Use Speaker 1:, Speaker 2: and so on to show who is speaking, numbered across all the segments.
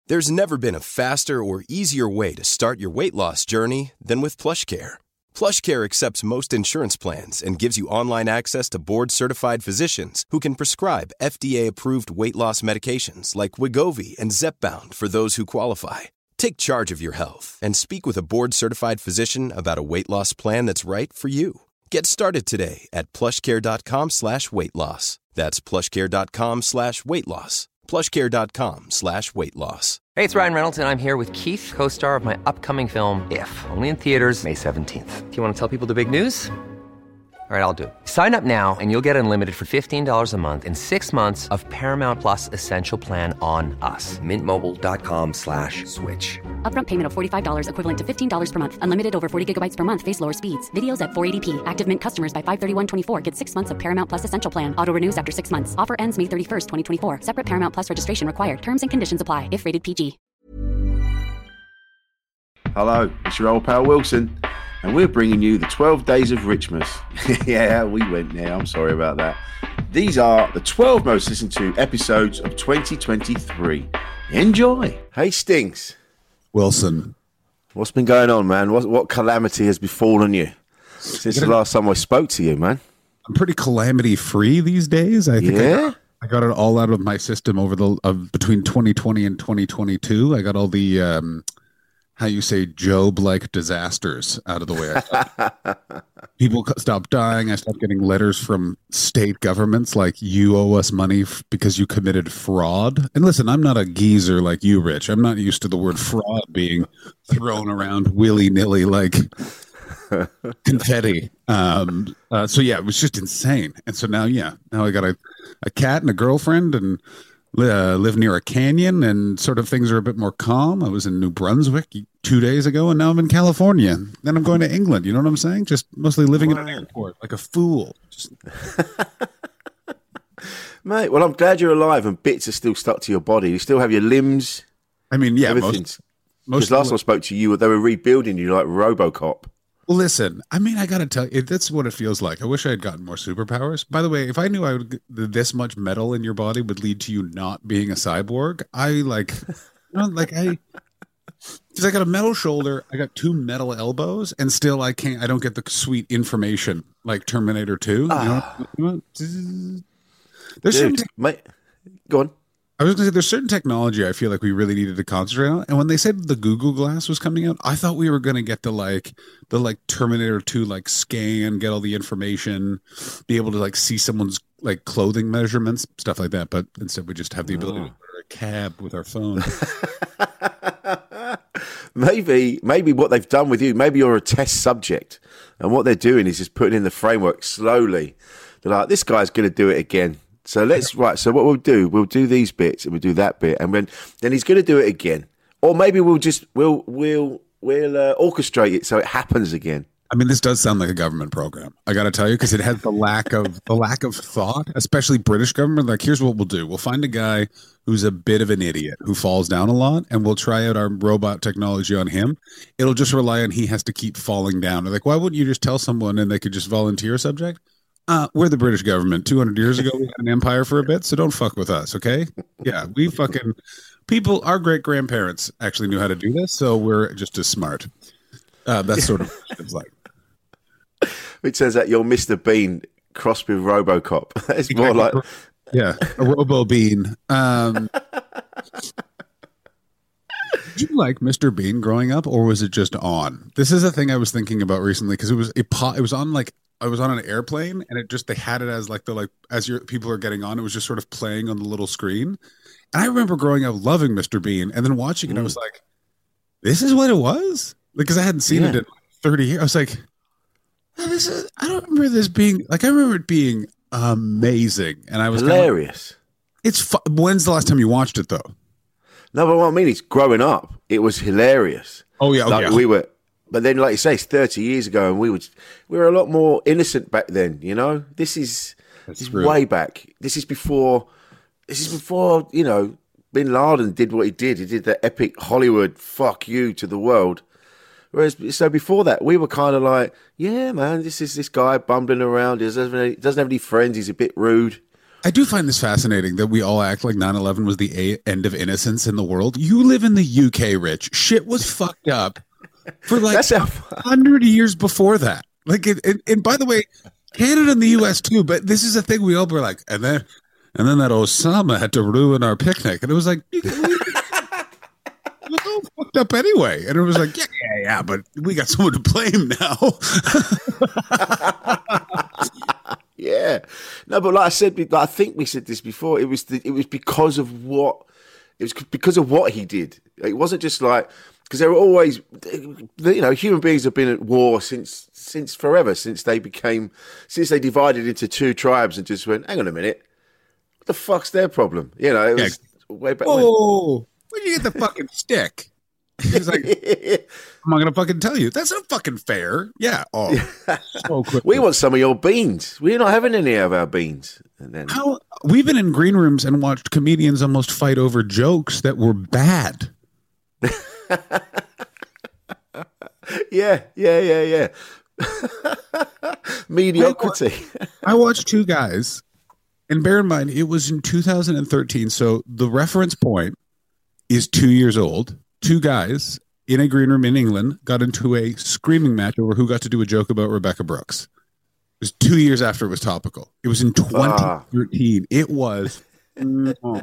Speaker 1: There's never been a faster or easier way to start your weight loss journey than with PlushCare. PlushCare accepts most insurance plans and gives you online access to board-certified physicians who can prescribe FDA-approved weight loss medications like Wegovy and Zepbound for those who qualify. Take charge of your health and speak with a board-certified physician about a weight loss plan that's right for you. Get started today at plushcare.com/weight-loss. That's plushcare.com/weight-loss. plushcare.com/weight-loss.
Speaker 2: Hey, it's Ryan Reynolds, and I'm here with Keith, co-star of my upcoming film, If, only in theaters May 17th. Do you want to tell people the big news? All right, I'll do it. Sign up now and you'll get unlimited for $15 a month and 6 months of Paramount Plus Essential Plan on us. MintMobile.com/switch.
Speaker 3: Upfront payment of $45 equivalent to $15 per month. Unlimited over 40 gigabytes per month. Face lower speeds. Videos at 480p. Active Mint customers by 531.24 get 6 months of Paramount Plus Essential Plan. Auto renews after 6 months. Offer ends May 31st, 2024. Separate Paramount Plus registration required. Terms and conditions apply if rated PG.
Speaker 4: Hello, it's your old pal Wilson, and we're bringing you the 12 Days of Richmas. Yeah, we went there. I'm sorry about that. These are the 12 most listened to episodes of 2023. Enjoy. Hey, Stinks.
Speaker 5: Wilson.
Speaker 4: What's been going on, man? What calamity has befallen you since the last time I spoke to you, man?
Speaker 5: I'm pretty calamity-free these days. I think I got it all out of my system over between 2020 and 2022. I got all the... how you say Job-like disasters out of the way. People stopped dying. I stopped getting letters from state governments like, you owe us money because you committed fraud. And listen, I'm not a geezer like you, Rich. I'm not used to the word fraud being thrown around willy-nilly like confetti. So yeah, it was just insane. And so now I got a cat and a girlfriend and live near a canyon, and sort of things are a bit more calm. I was in New Brunswick 2 days ago, and now I'm in California. Then I'm going to England. You know what I'm saying? Just mostly living in an airport like a fool.
Speaker 4: Mate, well, I'm glad you're alive and bits are still stuck to your body. You still have your limbs.
Speaker 5: I mean, yeah,
Speaker 4: everything's. Because last time I spoke to you, they were rebuilding you like RoboCop.
Speaker 5: Well, listen, I mean, I got to tell you, that's what it feels like. I wish I had gotten more superpowers. By the way, if I knew this much metal in your body would lead to you not being a cyborg, because I got a metal shoulder, I got 2 metal elbows, and still I don't get the sweet information like Terminator 2. You know?
Speaker 4: Go on.
Speaker 5: I was going to say, there's certain technology I feel like we really needed to concentrate on. And when they said the Google Glass was coming out, I thought we were going to get the Terminator 2 like scan, get all the information, be able to like see someone's like clothing measurements, stuff like that. But instead we just have the ability to order a cab with our phone.
Speaker 4: Maybe what they've done with you, maybe you're a test subject. And what they're doing is just putting in the framework slowly. They're like, this guy's going to do it again. So so what we'll do these bits and we'll do that bit, and then he's going to do it again, or maybe we'll orchestrate it so it happens again.
Speaker 5: I mean, this does sound like a government program. I got to tell you, because it has the lack of thought, especially British government. Like, here's what we'll do: we'll find a guy who's a bit of an idiot who falls down a lot, and we'll try out our robot technology on him. It'll just rely on he has to keep falling down. They're like, why wouldn't you just tell someone and they could just volunteer a subject? We're the British government. 200 years ago, we had an empire for a bit, so don't fuck with us, okay? Yeah, we fucking people. Our great grandparents actually knew how to do this, so we're just as smart. That's sort of what it's like.
Speaker 4: It says that you're Mr. Bean crossed with RoboCop. It's more like
Speaker 5: a Robo Bean. Did you like Mr. Bean growing up, or was it just on? This is a thing I was thinking about recently because it was on like. I was on an airplane, and they had it as as your people are getting on, it was just sort of playing on the little screen. And I remember growing up loving Mr. Bean, and then watching it, I was like, "This is what it was," because I hadn't seen it in 30 years. I was like, I don't remember this being like. I remember it being amazing, and I was
Speaker 4: hilarious.
Speaker 5: When's the last time you watched it, though?
Speaker 4: No, but what I mean is, growing up, it was hilarious.
Speaker 5: Oh yeah,
Speaker 4: we were. But then, like you say, it's 30 years ago, and we were a lot more innocent back then. You know, this is way back. This is before you know, Bin Laden did what he did. He did the epic Hollywood fuck you to the world. Whereas, so before that, we were kind of like, yeah, man, this guy bumbling around. He doesn't have any friends. He's a bit rude.
Speaker 5: I do find this fascinating that we all act like 9/11 was the end of innocence in the world. You live in the UK, Rich. Shit was fucked up for like 100 years before that. Like, and by the way, Canada and the US too. But this is a thing we all were like, and then that Osama had to ruin our picnic, and it was like, it was all fucked up anyway. And it was like, yeah, but we got someone to blame now.
Speaker 4: Yeah, no, but like I said, I think we said this before. It was because of what he did. It wasn't just like, because there were always, human beings have been at war since forever, since they divided into two tribes and just went, hang on a minute, what the fuck's their problem? It was way back.
Speaker 5: Whoa, where'd you get the fucking stick? He's like, I'm not gonna fucking tell you. That's not fucking fair. Yeah. Oh, so quickly.
Speaker 4: We want some of your beans. We're not having any of our beans. And then
Speaker 5: we've been in green rooms and watched comedians almost fight over jokes that were bad.
Speaker 4: Yeah. Mediocrity.
Speaker 5: I watched two guys, and bear in mind, it was in 2013, so the reference point is 2 years old. Two guys in a green room in England got into a screaming match over who got to do a joke about Rebecca Brooks. It was 2 years after it was topical. It was in 2013. It was. I'll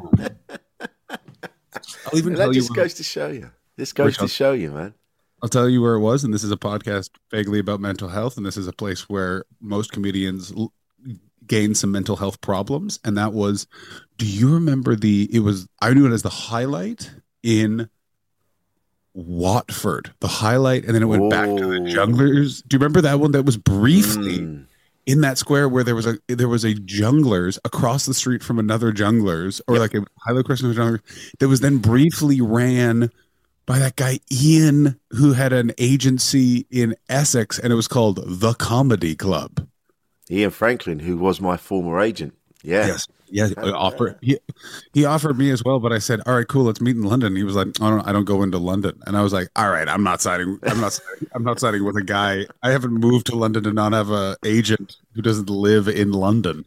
Speaker 5: even tell you.
Speaker 4: This goes to show you. This goes to show you, man.
Speaker 5: I'll tell you where it was, and this is a podcast vaguely about mental health, and this is a place where most comedians gain some mental health problems, and that was, do you remember I knew it as the highlight in Watford, the highlight, and then it went back to the Junglers. Do you remember that one that was briefly in that square where there was a Junglers across the street from another Junglers, or like a highlight question of a Junglers that was then briefly ran by that guy Ian, who had an agency in Essex, and it was called The Comedy Club.
Speaker 4: Ian Franklin, who was my former agent. Yeah.
Speaker 5: Yes. Yeah, he offered me as well, but I said, "All right, cool, let's meet in London." He was like, "Oh, no, I don't go into London," and I was like, "All right, I'm not signing with a guy. I haven't moved to London to not have a agent who doesn't live in London."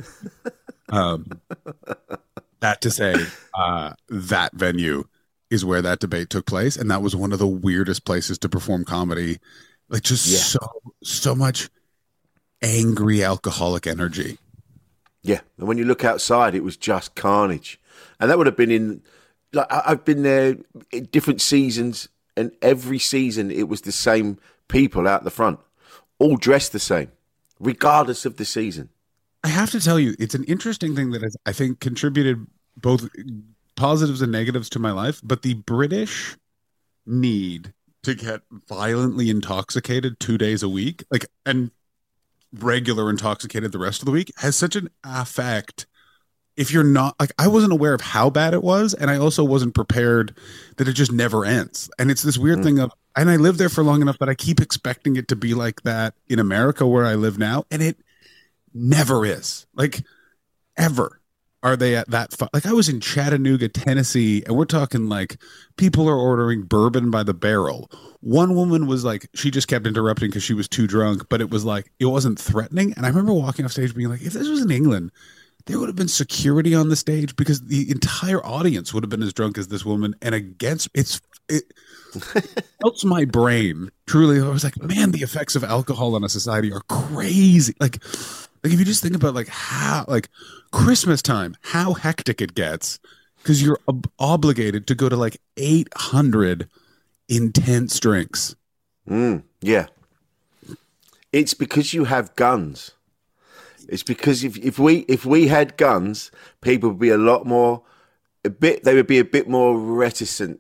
Speaker 5: That to say, that venue is where that debate took place, and that was one of the weirdest places to perform comedy. Like, just so much angry alcoholic energy.
Speaker 4: Yeah, and when you look outside, it was just carnage. And that would have been I've been there in different seasons, and every season it was the same people out the front, all dressed the same, regardless of the season.
Speaker 5: I have to tell you, it's an interesting thing that has, I think, contributed both positives and negatives to my life, but the British need to get violently intoxicated 2 days a week, and regular intoxicated the rest of the week, has such an effect. If you're not, I wasn't aware of how bad it was, and I also wasn't prepared that it just never ends. And it's this weird thing of, and I lived there for long enough that I keep expecting it to be like that in America where I live now, and it never is. Ever are they at that I was in Chattanooga, Tennessee, and we're talking people are ordering bourbon by the barrel. One woman was she just kept interrupting because she was too drunk, but it was it wasn't threatening. And I remember walking off stage being like, if this was in England, there would have been security on the stage because the entire audience would have been as drunk as this woman. And it helps my brain. Truly, I was like, man, the effects of alcohol on a society are crazy. If you just think about how Christmas time, how hectic it gets because you're obligated to go to 800 intense drinks.
Speaker 4: Yeah. It's because you have guns. It's because if we had guns, people would be they would be a bit more reticent.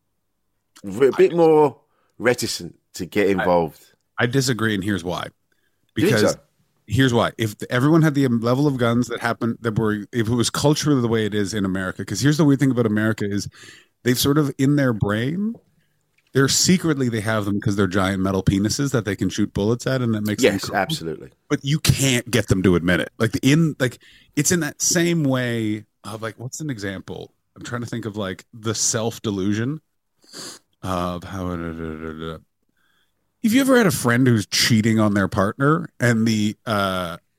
Speaker 4: More reticent to get involved.
Speaker 5: I disagree, and here's why. Because here's why. If everyone had the level of guns if it was culturally the way it is in America, because here's the weird thing about America is they've sort of in their brain, they have them because they're giant metal penises that they can shoot bullets at, and that makes them cool.
Speaker 4: Absolutely.
Speaker 5: But you can't get them to admit it. It's in that same way of what's an example? I'm trying to think of the self-delusion of how. Have you ever had a friend who's cheating on their partner and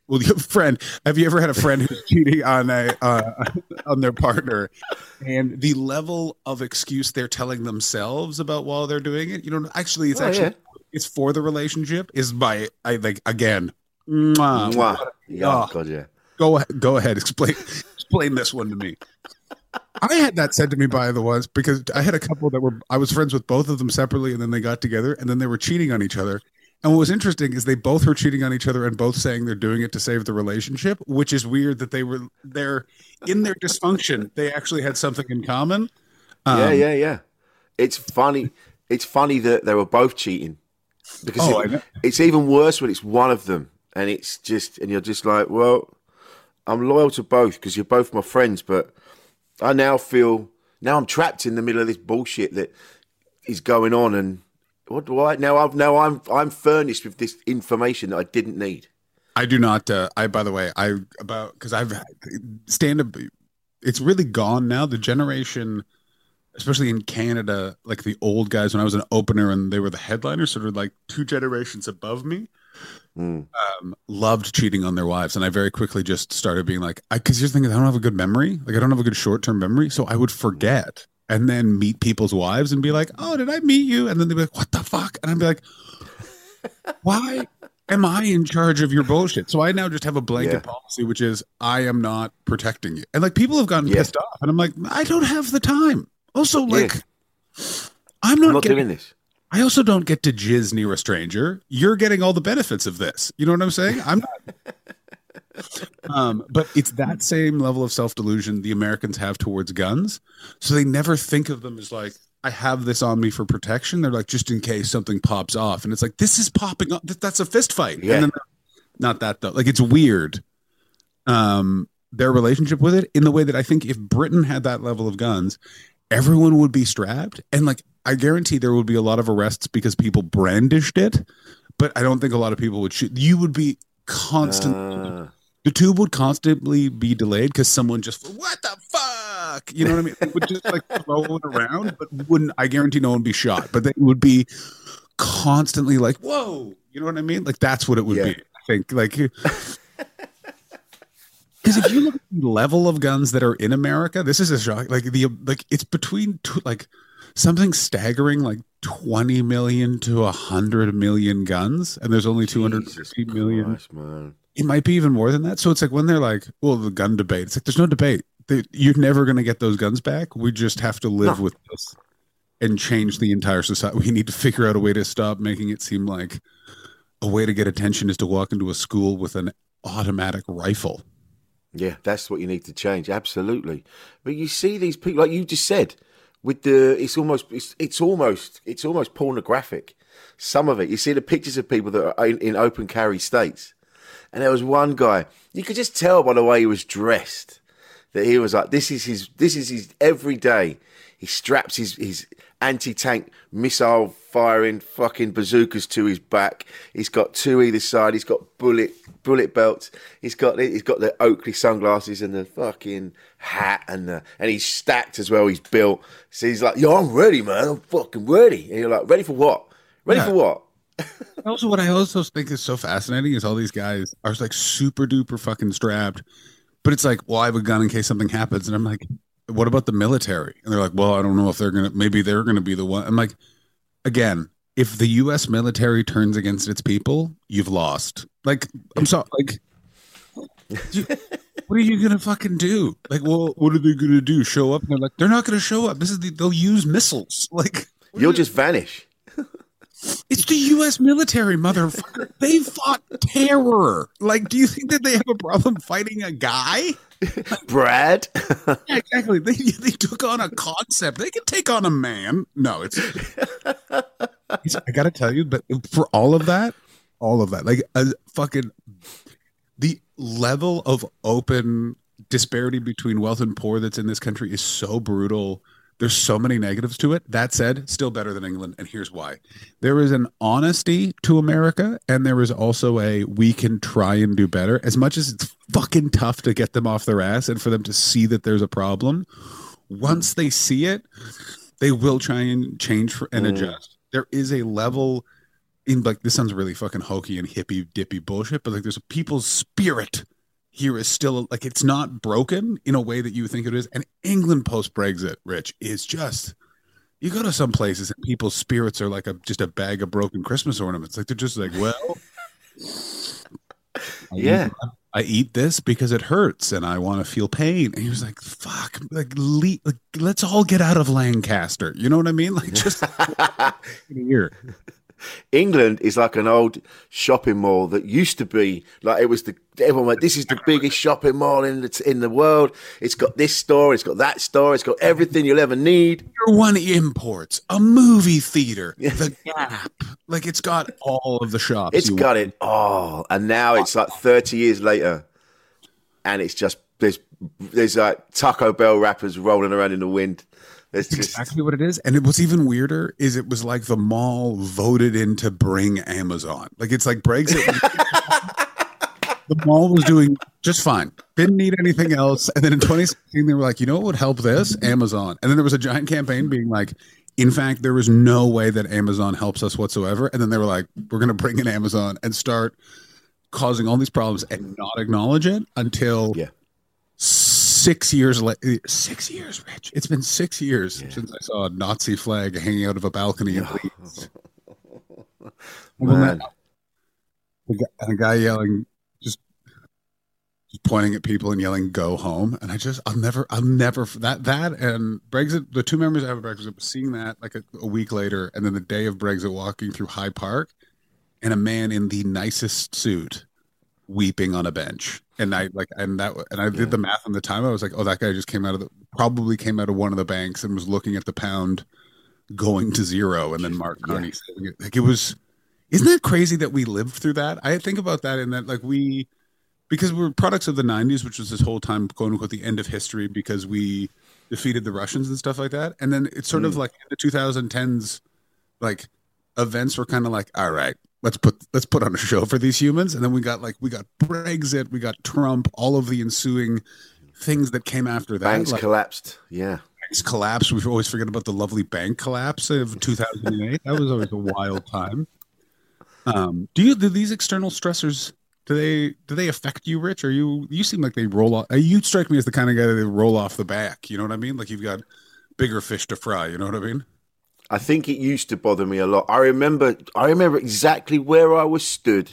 Speaker 5: Well, your friend, have you ever had a friend who's cheating on on their partner, and the level of excuse they're telling themselves about while they're doing it? Actually, it's for the relationship. Is by I like again.
Speaker 4: Mwah. Yeah, God, yeah.
Speaker 5: Go ahead. Explain this one to me. I had that said to me by the ones because I had a couple I was friends with both of them separately, and then they got together, and then they were cheating on each other. And what was interesting is they both were cheating on each other and both saying they're doing it to save the relationship, which is weird that they're in their dysfunction. They actually had something in common.
Speaker 4: Yeah. It's funny. It's funny that they were both cheating because it's even worse when it's one of them, and and you're just like, well, I'm loyal to both because you're both my friends, but I now I'm trapped in the middle of this bullshit that is going on, and what do I now? I'm furnished with this information that I didn't need.
Speaker 5: I do not. By the way, because I've stand up. It's really gone now. The generation, especially in Canada, like the old guys when I was an opener and they were the headliners, sort of like 2 generations above me, loved cheating on their wives. And I very quickly just started being like, because here's the thing, I don't have a good memory. Like I don't have a good short-term memory. So I would forget and then meet people's wives and be like, oh, did I meet you? And then they'd be like, what the fuck? And I'd be like, why am I in charge of your bullshit? So I now just have a blanket policy, which is I am not protecting you. And like people have gotten pissed off. And I'm like, I don't have the time. Also, like, I'm not
Speaker 4: doing this.
Speaker 5: I also don't get to jizz near a stranger. You're getting all the benefits of this. You know what I'm saying? I'm not. But it's that same level of self-delusion the Americans have towards guns. So they never think of them as like, I have this on me for protection. They're like, just in case something pops off. And it's like, this is popping up. That's a fist fight.
Speaker 4: Yeah.
Speaker 5: And then, not that though. Like it's weird. Their relationship with it in the way that I think if Britain had that level of guns, everyone would be strapped. And like, I guarantee there would be a lot of arrests because people brandished it, but I don't think a lot of people would shoot. You would be constantly, the tube would constantly be delayed because someone just, what the fuck? You know what I mean? They would just like throw it around, but I guarantee no one would be shot, but they would be constantly like, whoa, you know what I mean? Like that's what it would be. I think like, because if you look at the level of guns that are in America, this is a shock. Like it's between something staggering like 20 million to 100 million guns, and there's only 250 million.
Speaker 4: Man.
Speaker 5: It might be even more than that. So it's like when they're like, well, the gun debate. It's like there's no debate. You're never going to get those guns back. We just have to live with this and change the entire society. We need to figure out a way to stop making it seem like a way to get attention is to walk into a school with an automatic rifle.
Speaker 4: Yeah, that's what you need to change. Absolutely. But you see these people, like you just said, with it's almost pornographic. Some of it, you see the pictures of people that are in open carry states, and there was one guy. You could just tell by the way he was dressed that he was like, this is his every day. He straps his anti-tank missile firing fucking bazookas to his back. He's got 2 either side. He's got bullet belts. He's got the Oakley sunglasses and the fucking hat and he's stacked as well. He's built. So he's like, yo, I'm ready, man. I'm fucking ready. And you're like, ready for what? Ready for what?
Speaker 5: Also, what I also think is so fascinating is all these guys are like super duper fucking strapped, but it's like, well, I have a gun in case something happens, and I'm like, what about the military? And they're like, well, I don't know if maybe they're gonna be the one. I'm like, again, if the U.S. military turns against its people, you've lost. Like, I'm sorry, like, what are you gonna fucking do? Like, well, what are they gonna do? Show up? And they're like, they're not gonna show up. They'll use missiles. Like,
Speaker 4: you'll just vanish.
Speaker 5: It's the U.S. military, motherfucker. They fought terror. Like, do you think that they have a problem fighting a guy?
Speaker 4: Brad?
Speaker 5: Yeah, exactly. They took on a concept. They can take on a man. No, I got to tell you, but for all of that, like the level of open disparity between wealth and poor that's in this country is so brutal. There's so many negatives to it. That said, still better than England, and here's why. There is an honesty to America, and there is also we can try and do better. As much as it's fucking tough to get them off their ass and for them to see that there's a problem, once they see it, they will try and change and adjust. There is a level. in like, this sounds really fucking hokey and hippie dippy bullshit, but like there's a people's spirit here is still like, it's not broken in a way that you think it is. And England post Brexit, Rich, is just, you go to some places and people's spirits are like just a bag of broken Christmas ornaments. Like they're just like, well, I eat this because it hurts and I want to feel pain. And he was like, fuck, like let's all get out of Lancaster. You know what I mean? Like just here.
Speaker 4: England is like an old shopping mall that used to be like, it was everyone went, this is the biggest shopping mall in the world. It's got this store, it's got that store, it's got everything you'll ever need.
Speaker 5: Your one imports, a movie theater, the Gap. Like it's got all of the shops.
Speaker 4: It's got it all. And now it's like 30 years later and it's just, there's like Taco Bell wrappers rolling around in the wind.
Speaker 5: That's exactly what it is. And what's even weirder is it was like the mall voted in to bring Amazon. Like it's like Brexit. The mall was doing just fine. Didn't need anything else. And then in 2016, they were like, you know what would help this? Amazon. And then there was a giant campaign being like, in fact, there was no way that Amazon helps us whatsoever. And then they were like, we're going to bring in Amazon and start causing all these problems and not acknowledge it until 6 years later. 6 years, Rich. It's been 6 years since I saw a Nazi flag hanging out of a balcony in Leeds. And a guy yelling, just pointing at people and yelling, "Go home!" And I'll never that and Brexit. The two members of Brexit was seeing that like a week later, and then the day of Brexit, walking through Hyde Park, and a man in the nicest suit weeping on a bench. And I did the math on the time. I was like, oh, that guy just probably came out of one of the banks and was looking at the pound going to zero. And then Mark Carney saying it. Like it was, isn't that crazy that we lived through that? I think about that in that like because we're products of the 90s, which was this whole time, quote unquote, the end of history because we defeated the Russians and stuff like that. And then it's sort of like in the 2010s, like events were kind of like, all right, let's put on a show for these humans. And then we got Brexit, we got Trump, all of the ensuing things that came after that.
Speaker 4: Banks collapsed. Yeah.
Speaker 5: Banks collapsed. We always forget about the lovely bank collapse of 2008. That was always a wild time. Do these external stressors, do they affect you, Rich? Or you seem like they roll off. You strike me as the kind of guy that they roll off the back. You know what I mean? Like you've got bigger fish to fry. You know what I mean?
Speaker 4: I think it used to bother me a lot. I remember exactly where I was stood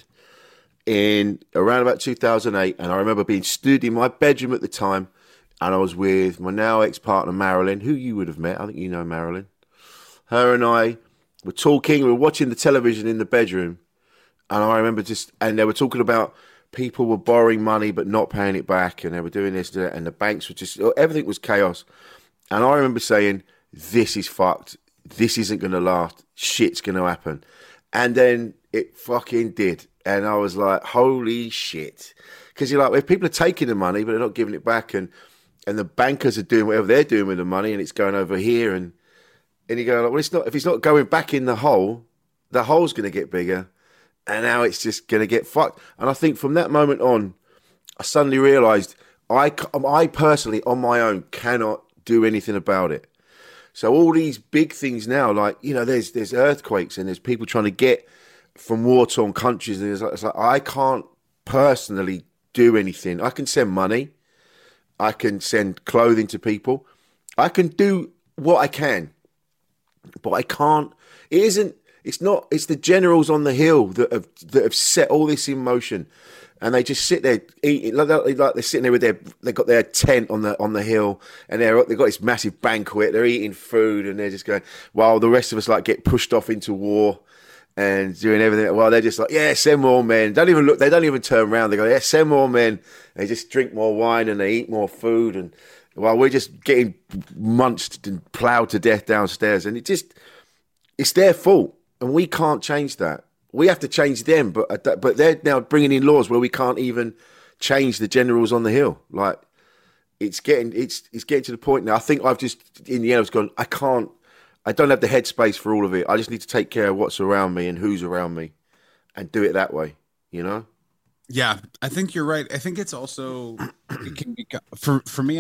Speaker 4: in around about 2008, and I remember being stood in my bedroom at the time, and I was with my now ex-partner Marilyn, who you would have met. I think you know Marilyn. Her and I were talking. We were watching the television in the bedroom, and I remember and they were talking about people were borrowing money but not paying it back, and they were doing this and the banks were everything was chaos. And I remember saying, "This is fucked. This isn't going to last. Shit's going to happen." And then it fucking did. And I was like, holy shit. Because you're like, if people are taking the money, but they're not giving it back, and the bankers are doing whatever they're doing with the money, and it's going over here. And you go, like, well, if it's not going back in the hole's going to get bigger. And now it's just going to get fucked. And I think from that moment on, I suddenly realized I personally, on my own, cannot do anything about it. So all these big things now, like, you know, there's earthquakes and there's people trying to get from war-torn countries. And it's like I can't personally do anything. I can send money. I can send clothing to people. I can do what I can. But I can't. It's the generals on the hill that have set all this in motion. And they just sit there eating, like they're sitting there they've got their tent on the hill, and they've got this massive banquet. They're eating food, and they're just going, while the rest of us like get pushed off into war and doing everything. Well, they're just like, yeah, send more men. Don't even look. They don't even turn around. They go, yeah, send more men. They just drink more wine and they eat more food, and while we're just getting munched and ploughed to death downstairs. And it's their fault, and we can't change that. We have to change them, but they're now bringing in laws where we can't even change the generals on the hill. Like it's getting to the point now. I think I've just in the end I've gone. I don't have the headspace for all of it. I just need to take care of what's around me and who's around me, and do it that way. You know.
Speaker 5: Yeah, I think you're right. I think it's also it can be for me.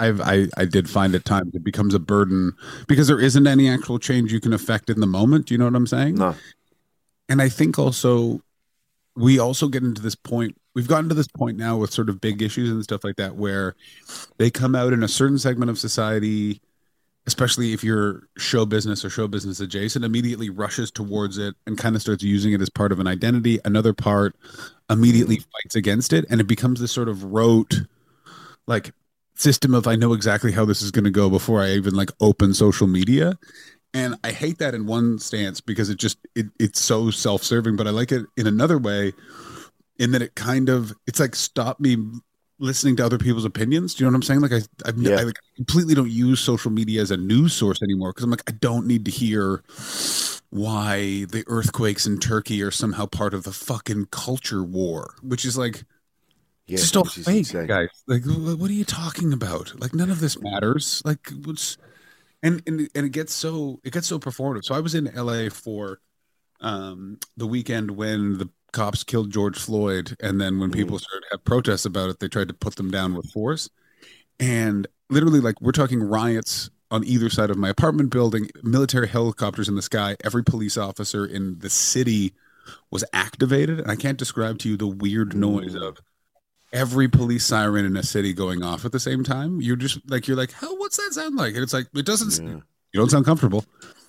Speaker 5: I did find at times it becomes a burden because there isn't any actual change you can affect in the moment. Do you know what I'm saying?
Speaker 4: No.
Speaker 5: And I think also we also get into this point. We've gotten to this point now with sort of big issues and stuff like that, where they come out in a certain segment of society, especially if you're show business or show business adjacent, immediately rushes towards it and kind of starts using it as part of an identity. Another part immediately fights against it. And it becomes this sort of rote, like, system of, I know exactly how this is going to go before I even like open social media. And I hate that in one stance because it's so self-serving, but I like it in another way in that it's like, stop me listening to other people's opinions. Do you know what I'm saying? Like I like completely don't use social media as a news source anymore because I'm like, I don't need to hear why the earthquakes in Turkey are somehow part of the fucking culture war, which is like, just all fake, guys. Like, what are you talking about? Like, none of this matters. Like, and it gets so performative. So I was in LA for the weekend when the cops killed George Floyd, and then when people started to have protests about it, they tried to put them down with force. And literally, like, we're talking riots on either side of my apartment building, military helicopters in the sky. Every police officer in the city was activated, and I can't describe to you the weird noise of every police siren in a city going off at the same time. You're like, hell, what's that sound like? And it's like, it doesn't, you don't sound comfortable.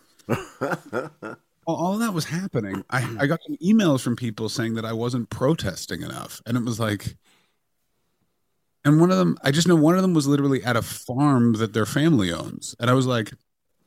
Speaker 5: All of that was happening. I got some emails from people saying that I wasn't protesting enough. And it was like, and one of them, I just know one of them was literally at a farm that their family owns. And I was like,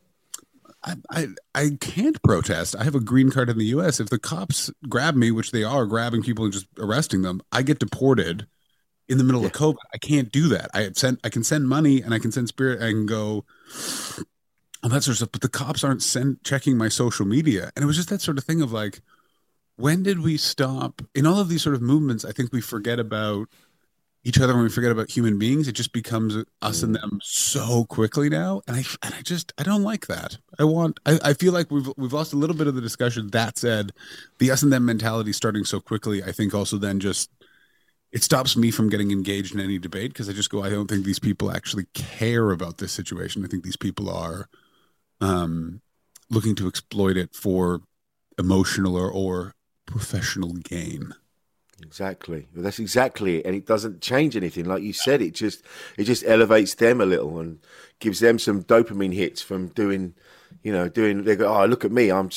Speaker 5: I can't protest. I have a green card in the US. If the cops grab me, which they are grabbing people and just arresting them, I get deported in the middle of COVID. I can't do that. I can send money and I can send spirit. I can go all that sort of stuff, but the cops aren't checking my social media. And it was just that sort of thing of like, when did we stop in all of these sort of movements? I think we forget about each other when we forget about human beings. It just becomes us and them so quickly now. And I don't like that. I feel like we've lost a little bit of the discussion. That said, the us and them mentality starting so quickly, I think also then just, it stops me from getting engaged in any debate because I just go, I don't think these people actually care about this situation. I think these people are looking to exploit it for emotional or professional gain.
Speaker 4: Exactly. Well, that's exactly it. And it doesn't change anything. Like you said, it just elevates them a little and gives them some dopamine hits from doing, they go, oh, look at me. I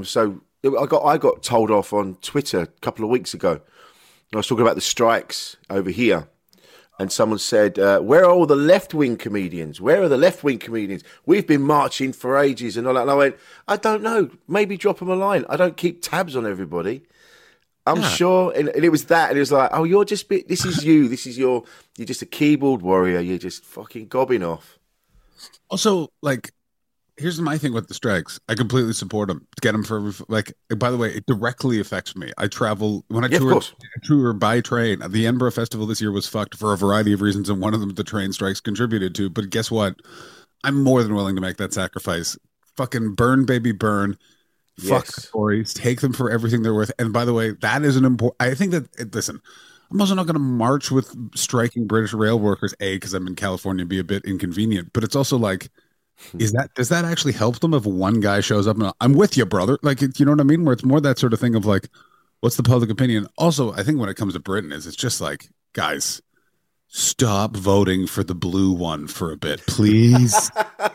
Speaker 4: got told off on Twitter a couple of weeks ago. I was talking about the strikes over here, and someone said, where are all the left-wing comedians? Where are the left-wing comedians? We've been marching for ages and all that. And I went, I don't know. Maybe drop them a line. I don't keep tabs on everybody. I'm sure. And it was that. And it was like, oh, this is you. You're just a keyboard warrior. You're just fucking gobbing off.
Speaker 5: Also, like, here's my thing with the strikes. I completely support them. Get them for, like, by the way, it directly affects me. I travel, when I tour by train. The Edinburgh Festival this year was fucked for a variety of reasons, and one of them the train strikes contributed to. But guess what? I'm more than willing to make that sacrifice. Fucking burn, baby, burn. Yes. Fuck the Tories. Take them for everything they're worth. And by the way, that is an important, I think that, listen, I'm also not going to march with striking British rail workers, because I'm in California, be a bit inconvenient. But it's also like, does that actually help them if one guy shows up and I'm with you, brother? Like, you know what I mean? Where it's more that sort of thing of like, what's the public opinion? Also, I think when it comes to Britain it's just like, guys, stop voting for the blue one for a bit, please.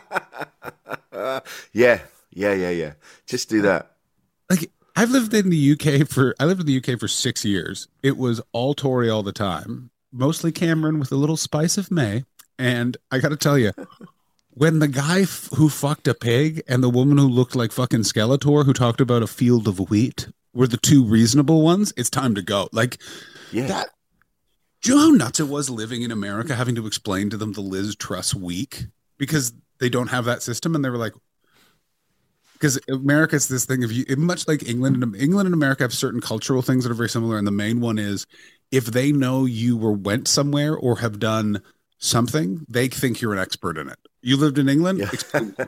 Speaker 4: Yeah. Just do that.
Speaker 5: Like, I lived in the UK for 6 years. It was all Tory all the time, mostly Cameron with a little spice of May. And I got to tell you, when the guy who fucked a pig and the woman who looked like fucking Skeletor who talked about a field of wheat were the two reasonable ones, it's time to go. Like, that. Do you know how nuts it was living in America, having to explain to them the Liz Truss week because they don't have that system? And they were like, because America's this thing of you, much like England and America have certain cultural things that are very similar. And the main one is if they know you went somewhere or have done something, they think you're an expert in it. You lived in England? Yeah.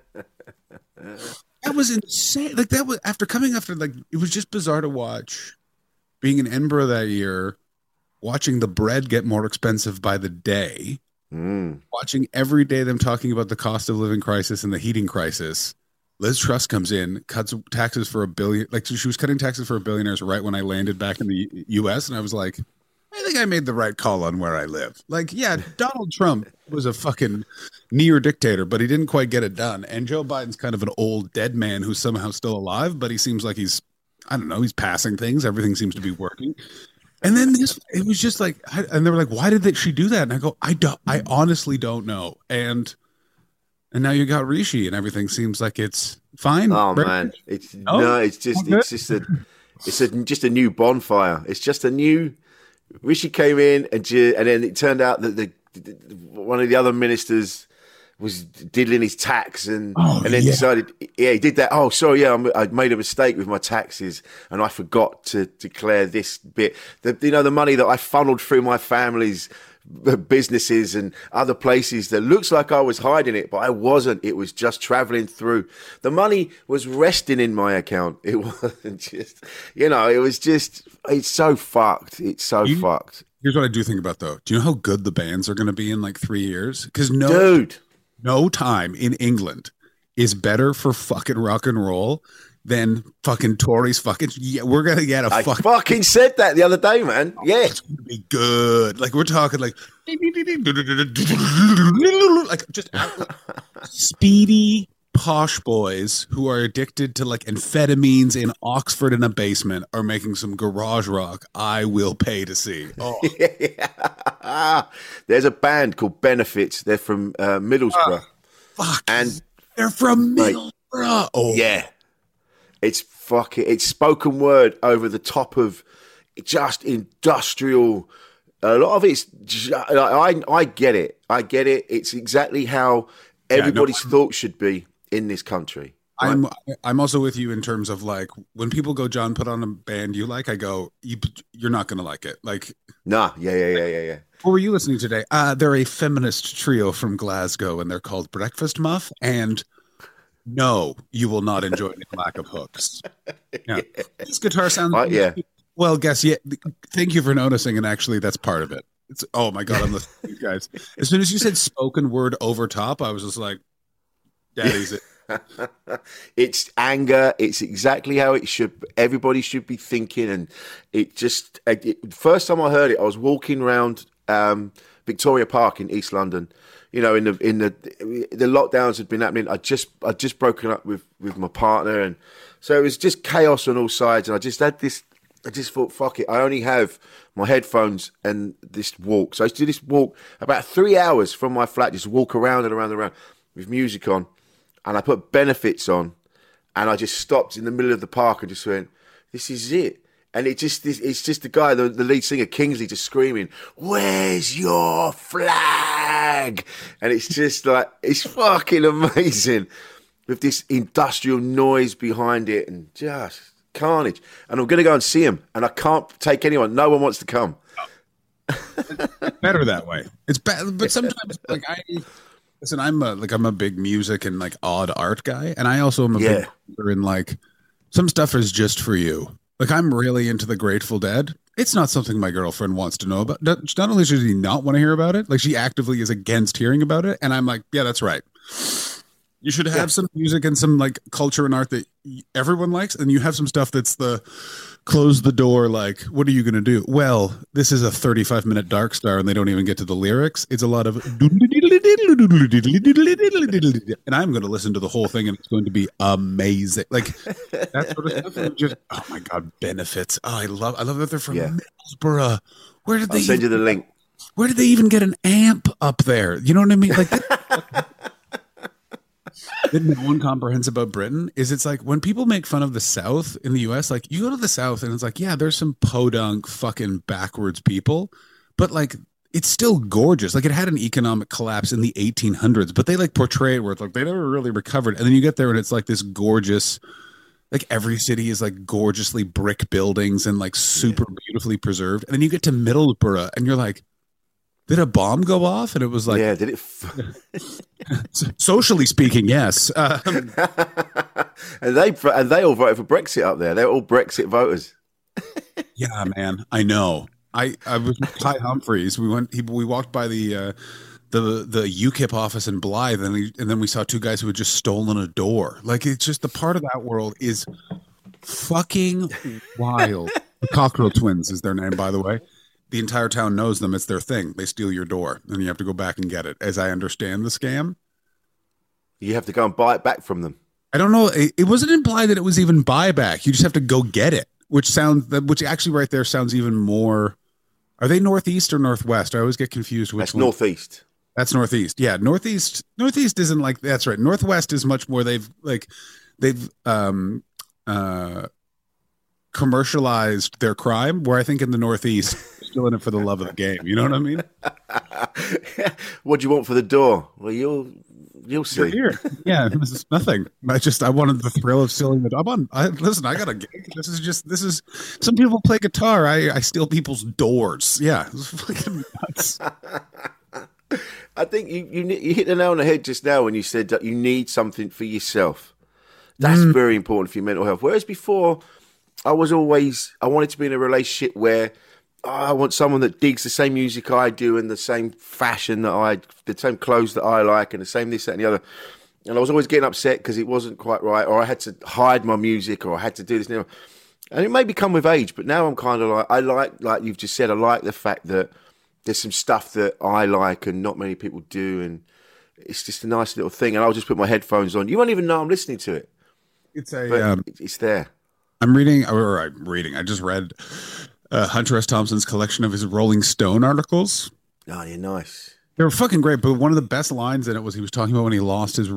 Speaker 5: That was insane. Like, that was it was just bizarre to watch being in Edinburgh that year, watching the bread get more expensive by the day, watching every day them talking about the cost of living crisis and the heating crisis. Liz Truss comes in, cuts taxes for $1 billion. Like she was cutting taxes for billionaires right when I landed back in the U.S. And I was like, I think I made the right call on where I live. Like, yeah, Donald Trump was a fucking near dictator, but he didn't quite get it done. And Joe Biden's kind of an old dead man who's somehow still alive, but he seems like he's passing things. Everything seems to be working. And then it was just like, and they were like, why did she do that? And I go, I honestly don't know. And now you got Rishi, and everything seems like it's fine.
Speaker 4: Oh man, it's just a new bonfire. It's just a new. Rishi came in, and then it turned out that one of the other ministers was diddling his tax, and then decided, he did that. Oh, sorry, I made a mistake with my taxes, and I forgot to declare this bit. The money that I funneled through my family's businesses and other places that looks like I was hiding it, but I wasn't. It was just traveling through. The money was resting in my account. It wasn't just, it was just, it's so fucked. It's so fucked.
Speaker 5: Here's what I do think about though. Do you know how good the bands are going to be in like 3 years? Because no time in England is better for fucking rock and roll than fucking Tories fucking. Yeah, we're gonna get a fucking. I
Speaker 4: fucking said that the other day, man. Yeah,
Speaker 5: it's gonna be good. Like we're talking like just speedy posh boys who are addicted to like amphetamines in Oxford in a basement are making some garage rock. I will pay to see. Oh.
Speaker 4: Yeah. There's a band called Benefits. They're from Middlesbrough.
Speaker 5: Fuck. And they're from Middlesbrough. Oh
Speaker 4: yeah. It's spoken word over the top of just industrial. A lot of it's I get it. It's exactly how everybody's thoughts should be in this country.
Speaker 5: Right? I'm also with you in terms of like when people go, John, put on a band you like. I go, you're not going to like it. Like,
Speaker 4: nah, yeah.
Speaker 5: What were you listening to today? They're a feminist trio from Glasgow, and they're called Breakfast Muff. And no, you will not enjoy the lack of hooks. Yeah. This guitar sounds well, guess thank you for noticing, and actually that's part of it. It's oh my god, I'm listening to you guys. As soon as you said spoken word over top, I was just like, daddy's it.
Speaker 4: It's anger. It's exactly how it should. Everybody should be thinking, and it just. First time I heard it, I was walking around Victoria Park in East London. In the lockdowns had been happening. I just broken up with my partner, and so it was just chaos on all sides. And I just had this. I just thought, fuck it. I only have my headphones and this walk. So I used to do this walk about 3 hours from my flat, just walk around and around and around with music on. And I put Benefits on, and I just stopped in the middle of the park and just went, this is it. And it's just the guy, the lead singer, Kingsley, just screaming, where's your flag? And it's just like, it's fucking amazing with this industrial noise behind it and just carnage. And I'm going to go and see him, and I can't take anyone. No one wants to come.
Speaker 5: It's better that way. It's better, but sometimes like listen, I'm a big music and like odd art guy, and I also am a big believer in like some stuff is just for you. Like I'm really into the Grateful Dead. It's not something my girlfriend wants to know about. Not only does she not want to hear about it, like she actively is against hearing about it, and I'm like, yeah, that's right. You should have some music and some like culture and art that everyone likes, and you have some stuff that's the close the door. Like, what are you going to do? Well, this is a 35-minute Dark Star, and they don't even get to the lyrics. It's a lot of, and I'm going to listen to the whole thing, and it's going to be amazing. Like that sort of stuff. Just oh my god, Benefits. Oh, I love that they're from Middlesbrough. Where did they?
Speaker 4: I'll send you the link.
Speaker 5: Where did they even get an amp up there? You know what I mean? Like. No one comprehends about Britain is it's like when people make fun of the South in the US, like you go to the South and it's like, yeah, there's some podunk fucking backwards people, but like it's still gorgeous. Like it had an economic collapse in the 1800s, but they like portray it where it's like they never really recovered. And then you get there and it's like this gorgeous, like every city is like gorgeously brick buildings and like super beautifully preserved. And then you get to Middlesbrough and you're like, did a bomb go off? And it was like,
Speaker 4: yeah, did it?
Speaker 5: Socially speaking, yes.
Speaker 4: and they all voted for Brexit up there. They're all Brexit voters.
Speaker 5: Yeah, man, I know. I was with Ty Humphreys. We walked by the the UKIP office in Blythe, and then we saw two guys who had just stolen a door. Like, it's just the part of that world is fucking wild. The Cockrell Twins is their name, by the way. The entire town knows them. It's their thing. They steal your door, and you have to go back and get it. As I understand the scam,
Speaker 4: you have to go and buy it back from them.
Speaker 5: I don't know. It wasn't implied that it was even buyback. You just have to go get it, which actually right there sounds even more. Are they northeast or northwest? I always get confused.
Speaker 4: That's northeast.
Speaker 5: That's northeast. Yeah, northeast. Northeast isn't like that's right. Northwest is much more. They've commercialized their crime. Where I think in the northeast, they're still in it for the love of the game. You know what I mean?
Speaker 4: What do you want for the door? Well, you'll see.
Speaker 5: Here. Yeah, this is nothing. I wanted the thrill of stealing the. Listen, I got a gig. This is. Some people play guitar. I steal people's doors. Yeah, it's fucking nuts.
Speaker 4: I think you hit the nail on the head just now when you said that you need something for yourself. That's very important for your mental health. Whereas before, I wanted to be in a relationship where I want someone that digs the same music I do and the same fashion the same clothes that I like and the same this, that and the other. And I was always getting upset because it wasn't quite right, or I had to hide my music, or I had to do this. And it may come with age, but now I'm kind of like you've just said, I like the fact that there's some stuff that I like and not many people do. And it's just a nice little thing. And I'll just put my headphones on. You won't even know I'm listening to it. It's there.
Speaker 5: I'm reading. I just read Hunter S. Thompson's collection of his Rolling Stone articles.
Speaker 4: Oh, yeah, nice.
Speaker 5: They were fucking great, but one of the best lines in it was he was talking about when he lost his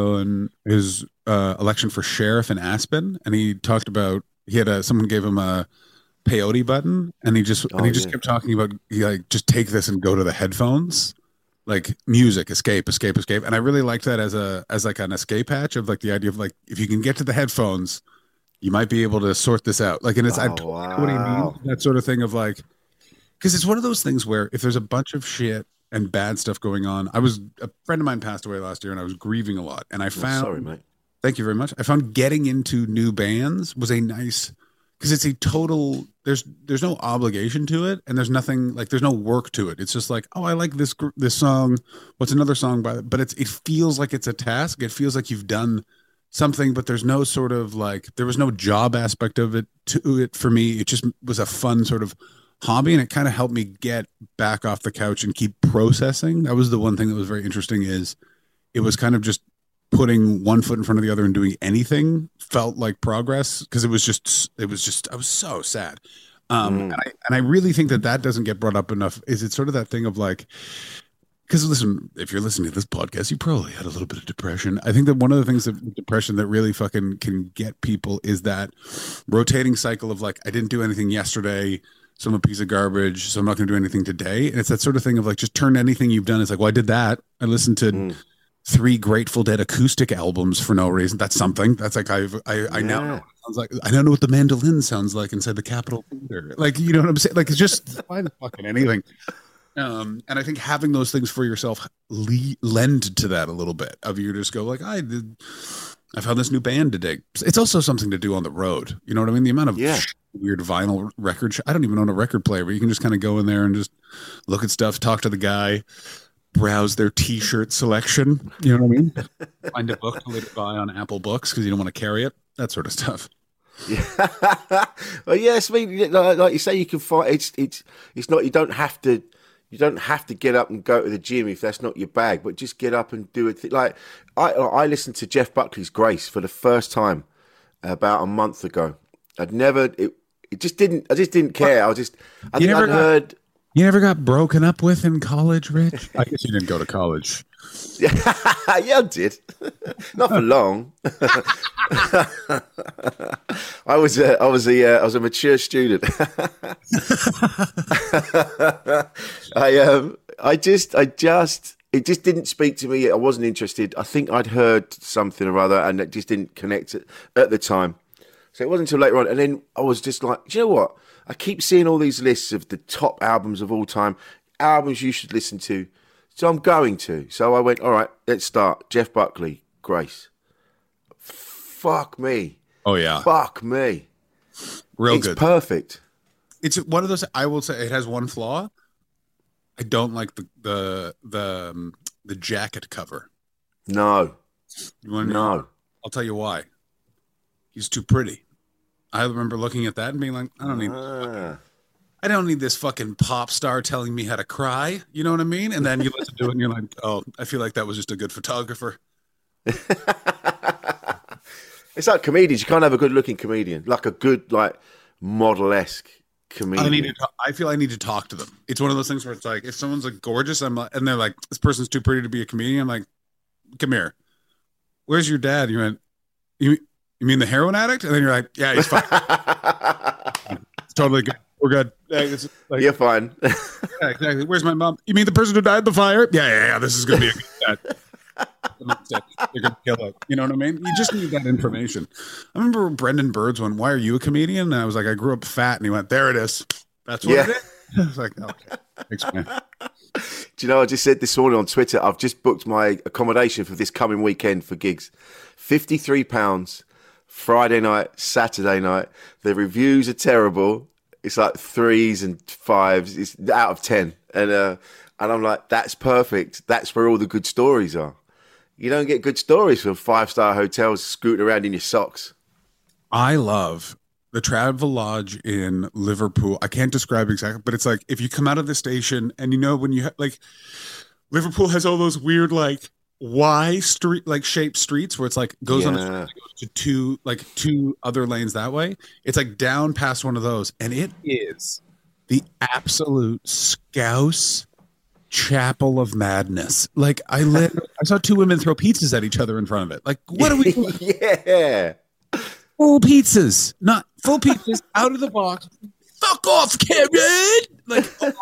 Speaker 5: election for sheriff in Aspen, and he talked about someone gave him a peyote button, and he just kept talking about just take this and go to the headphones, like music, escape, and I really liked that as like an escape hatch of like the idea of like if you can get to the headphones, you might be able to sort this out. Like, and it's I totally know what he means, that sort of thing of like, because it's one of those things where if there's a bunch of shit and bad stuff going on, a friend of mine passed away last year, and I was grieving a lot, and I found.
Speaker 4: Sorry, mate.
Speaker 5: Thank you very much. I found getting into new bands was a nice. Because it's a total, there's no obligation to it, and there's nothing like there's no work to it. It's just like, oh, I like this song. What's another song by? But it feels like it's a task. It feels like you've done something, but there's no sort of like there was no job aspect of it to it for me. It just was a fun sort of hobby, and it kind of helped me get back off the couch and keep processing. That was the one thing that was very interesting. Is it was kind of just putting one foot in front of the other and doing anything felt like progress, because it was just I was so sad. And I really think that doesn't get brought up enough. Is it sort of that thing of like, because listen, if you're listening to this podcast, you probably had a little bit of depression. I think that one of the things of depression that really fucking can get people is that rotating cycle of like, I didn't do anything yesterday, so I'm a piece of garbage, so I'm not going to do anything today. And it's that sort of thing of like, just turn anything you've done. It's like, well, I did that. I listened to 3 Grateful Dead acoustic albums for no reason. That's something. That's like I now know what it sounds like. I don't know what the mandolin sounds like inside the Capitol Theater. Like, you know what I'm saying? Like, it's just find fucking anything. And I think having those things for yourself lend to that a little bit of you just go like, I found this new band to dig. It's also something to do on the road. You know what I mean? The amount of weird vinyl record. I don't even own a record player, but you can just kind of go in there and just look at stuff, talk to the guy, browse their T-shirt selection. You know what I mean? Find a book to later buy on Apple Books because you don't want to carry it. That sort of stuff.
Speaker 4: Yeah. Well, yes. I mean, like you say, you can find it's not. You don't have to get up and go to the gym if that's not your bag. But just get up and do it. Like I listened to Jeff Buckley's Grace for the first time about a month ago. I'd never. I just didn't care. I think I'd heard.
Speaker 5: You never got broken up with in college, Rich? I guess you didn't go to college.
Speaker 4: Yeah, I did. Not for long. I was a mature student. It just didn't speak to me. I wasn't interested. I think I'd heard something or other, and it just didn't connect at the time. So it wasn't until later on, and then I was just like, do you know what? I keep seeing all these lists of the top albums of all time, albums you should listen to. So I'm going to. So I went, all right, let's start. Jeff Buckley, Grace. Fuck me.
Speaker 5: Oh, yeah.
Speaker 4: Fuck me.
Speaker 5: Real good.
Speaker 4: It's perfect.
Speaker 5: It's one of those, I will say, it has one flaw. I don't like the jacket cover.
Speaker 4: No.
Speaker 5: You want to know? I'll tell you why. He's too pretty. I remember looking at that and being like, I don't need this fucking pop star telling me how to cry. You know what I mean? And then you listen to it and you're like, oh, I feel like that was just a good photographer.
Speaker 4: It's like comedians. You can't have a good looking comedian, like a good, like model-esque comedian.
Speaker 5: I feel I need to talk to them. It's one of those things where it's like, if someone's like gorgeous, and they're like, this person's too pretty to be a comedian. I'm like, come here. Where's your dad? You went, you mean the heroin addict? And then you're like, yeah, he's fine. It's totally good. We're good. It's like,
Speaker 4: you're fine.
Speaker 5: Yeah, exactly. Where's my mom? You mean the person who died in the fire? Yeah. This is going to be a good set. They're going to kill it. You know what I mean? You just need that information. I remember Brendan Bird's one, why are you a comedian? And I was like, I grew up fat. And he went, there it is. That's what it is. I was like, okay. Thanks, man.
Speaker 4: Do you know, I just said this morning on Twitter, I've just booked my accommodation for this coming weekend for gigs. £53, Friday night, Saturday night. The reviews are terrible. It's like 3s and 5s. It's out of 10. And I'm like, that's perfect. That's where all the good stories are. You don't get good stories from 5-star hotels scooting around in your socks.
Speaker 5: I love the Travelodge in Liverpool. I can't describe exactly, but it's like if you come out of the station and you know when you like Liverpool has all those weird like Y street like shaped streets where it's like goes on goes to two other lanes that way. It's like down past one of those, and it is the absolute Scouse chapel of madness. Like I saw two women throw pizzas at each other in front of it. Like what are we doing?
Speaker 4: Yeah.
Speaker 5: Full pizzas, not full pizzas out of the box. Fuck off, Karen! Like,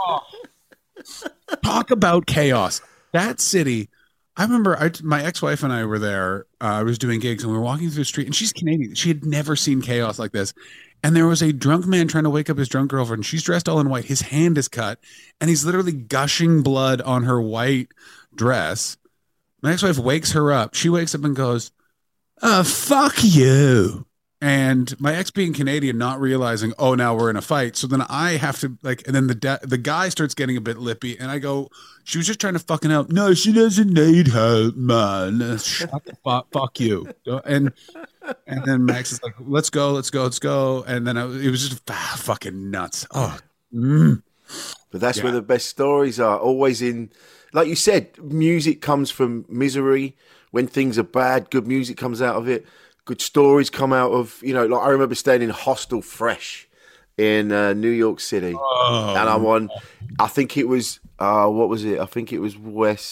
Speaker 5: talk about chaos. That city. I remember my ex-wife and I were there. I was doing gigs and we were walking through the street, and she's Canadian. She had never seen chaos like this. And there was a drunk man trying to wake up his drunk girlfriend. She's dressed all in white. His hand is cut, and he's literally gushing blood on her white dress. My ex-wife wakes her up. She wakes up and goes, fuck you. And my ex being Canadian, not realizing, oh, now we're in a fight. So then I have to and then the guy starts getting a bit lippy, and I go, she was just trying to fucking help. No, she doesn't need help, man. Shut the fuck you. And then Max is like, let's go. And then it was just fucking nuts. Oh,
Speaker 4: But that's where the best stories are. Always in, like you said, music comes from misery. When things are bad, good music comes out of it. Good stories come out of, like I remember staying in Hostel Fresh in New York City. And I'm on, I think it was, what was it? I think it was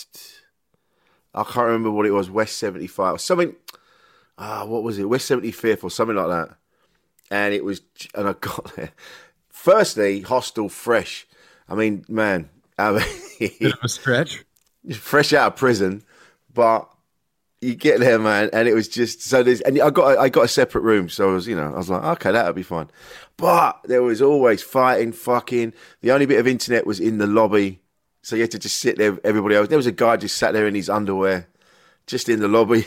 Speaker 4: I can't remember what it was, West 75 or something. What was it? West 75th or something like that. And I got there. Firstly, Hostel Fresh. I mean, man.
Speaker 5: Bit of a stretch.
Speaker 4: Fresh out of prison, but you get there, man, and it was just so. I got a separate room, so I was like, okay, that'll be fine. But there was always fighting, fucking. The only bit of internet was in the lobby, so you had to just sit there. Everybody else. There was a guy just sat there in his underwear, just in the lobby.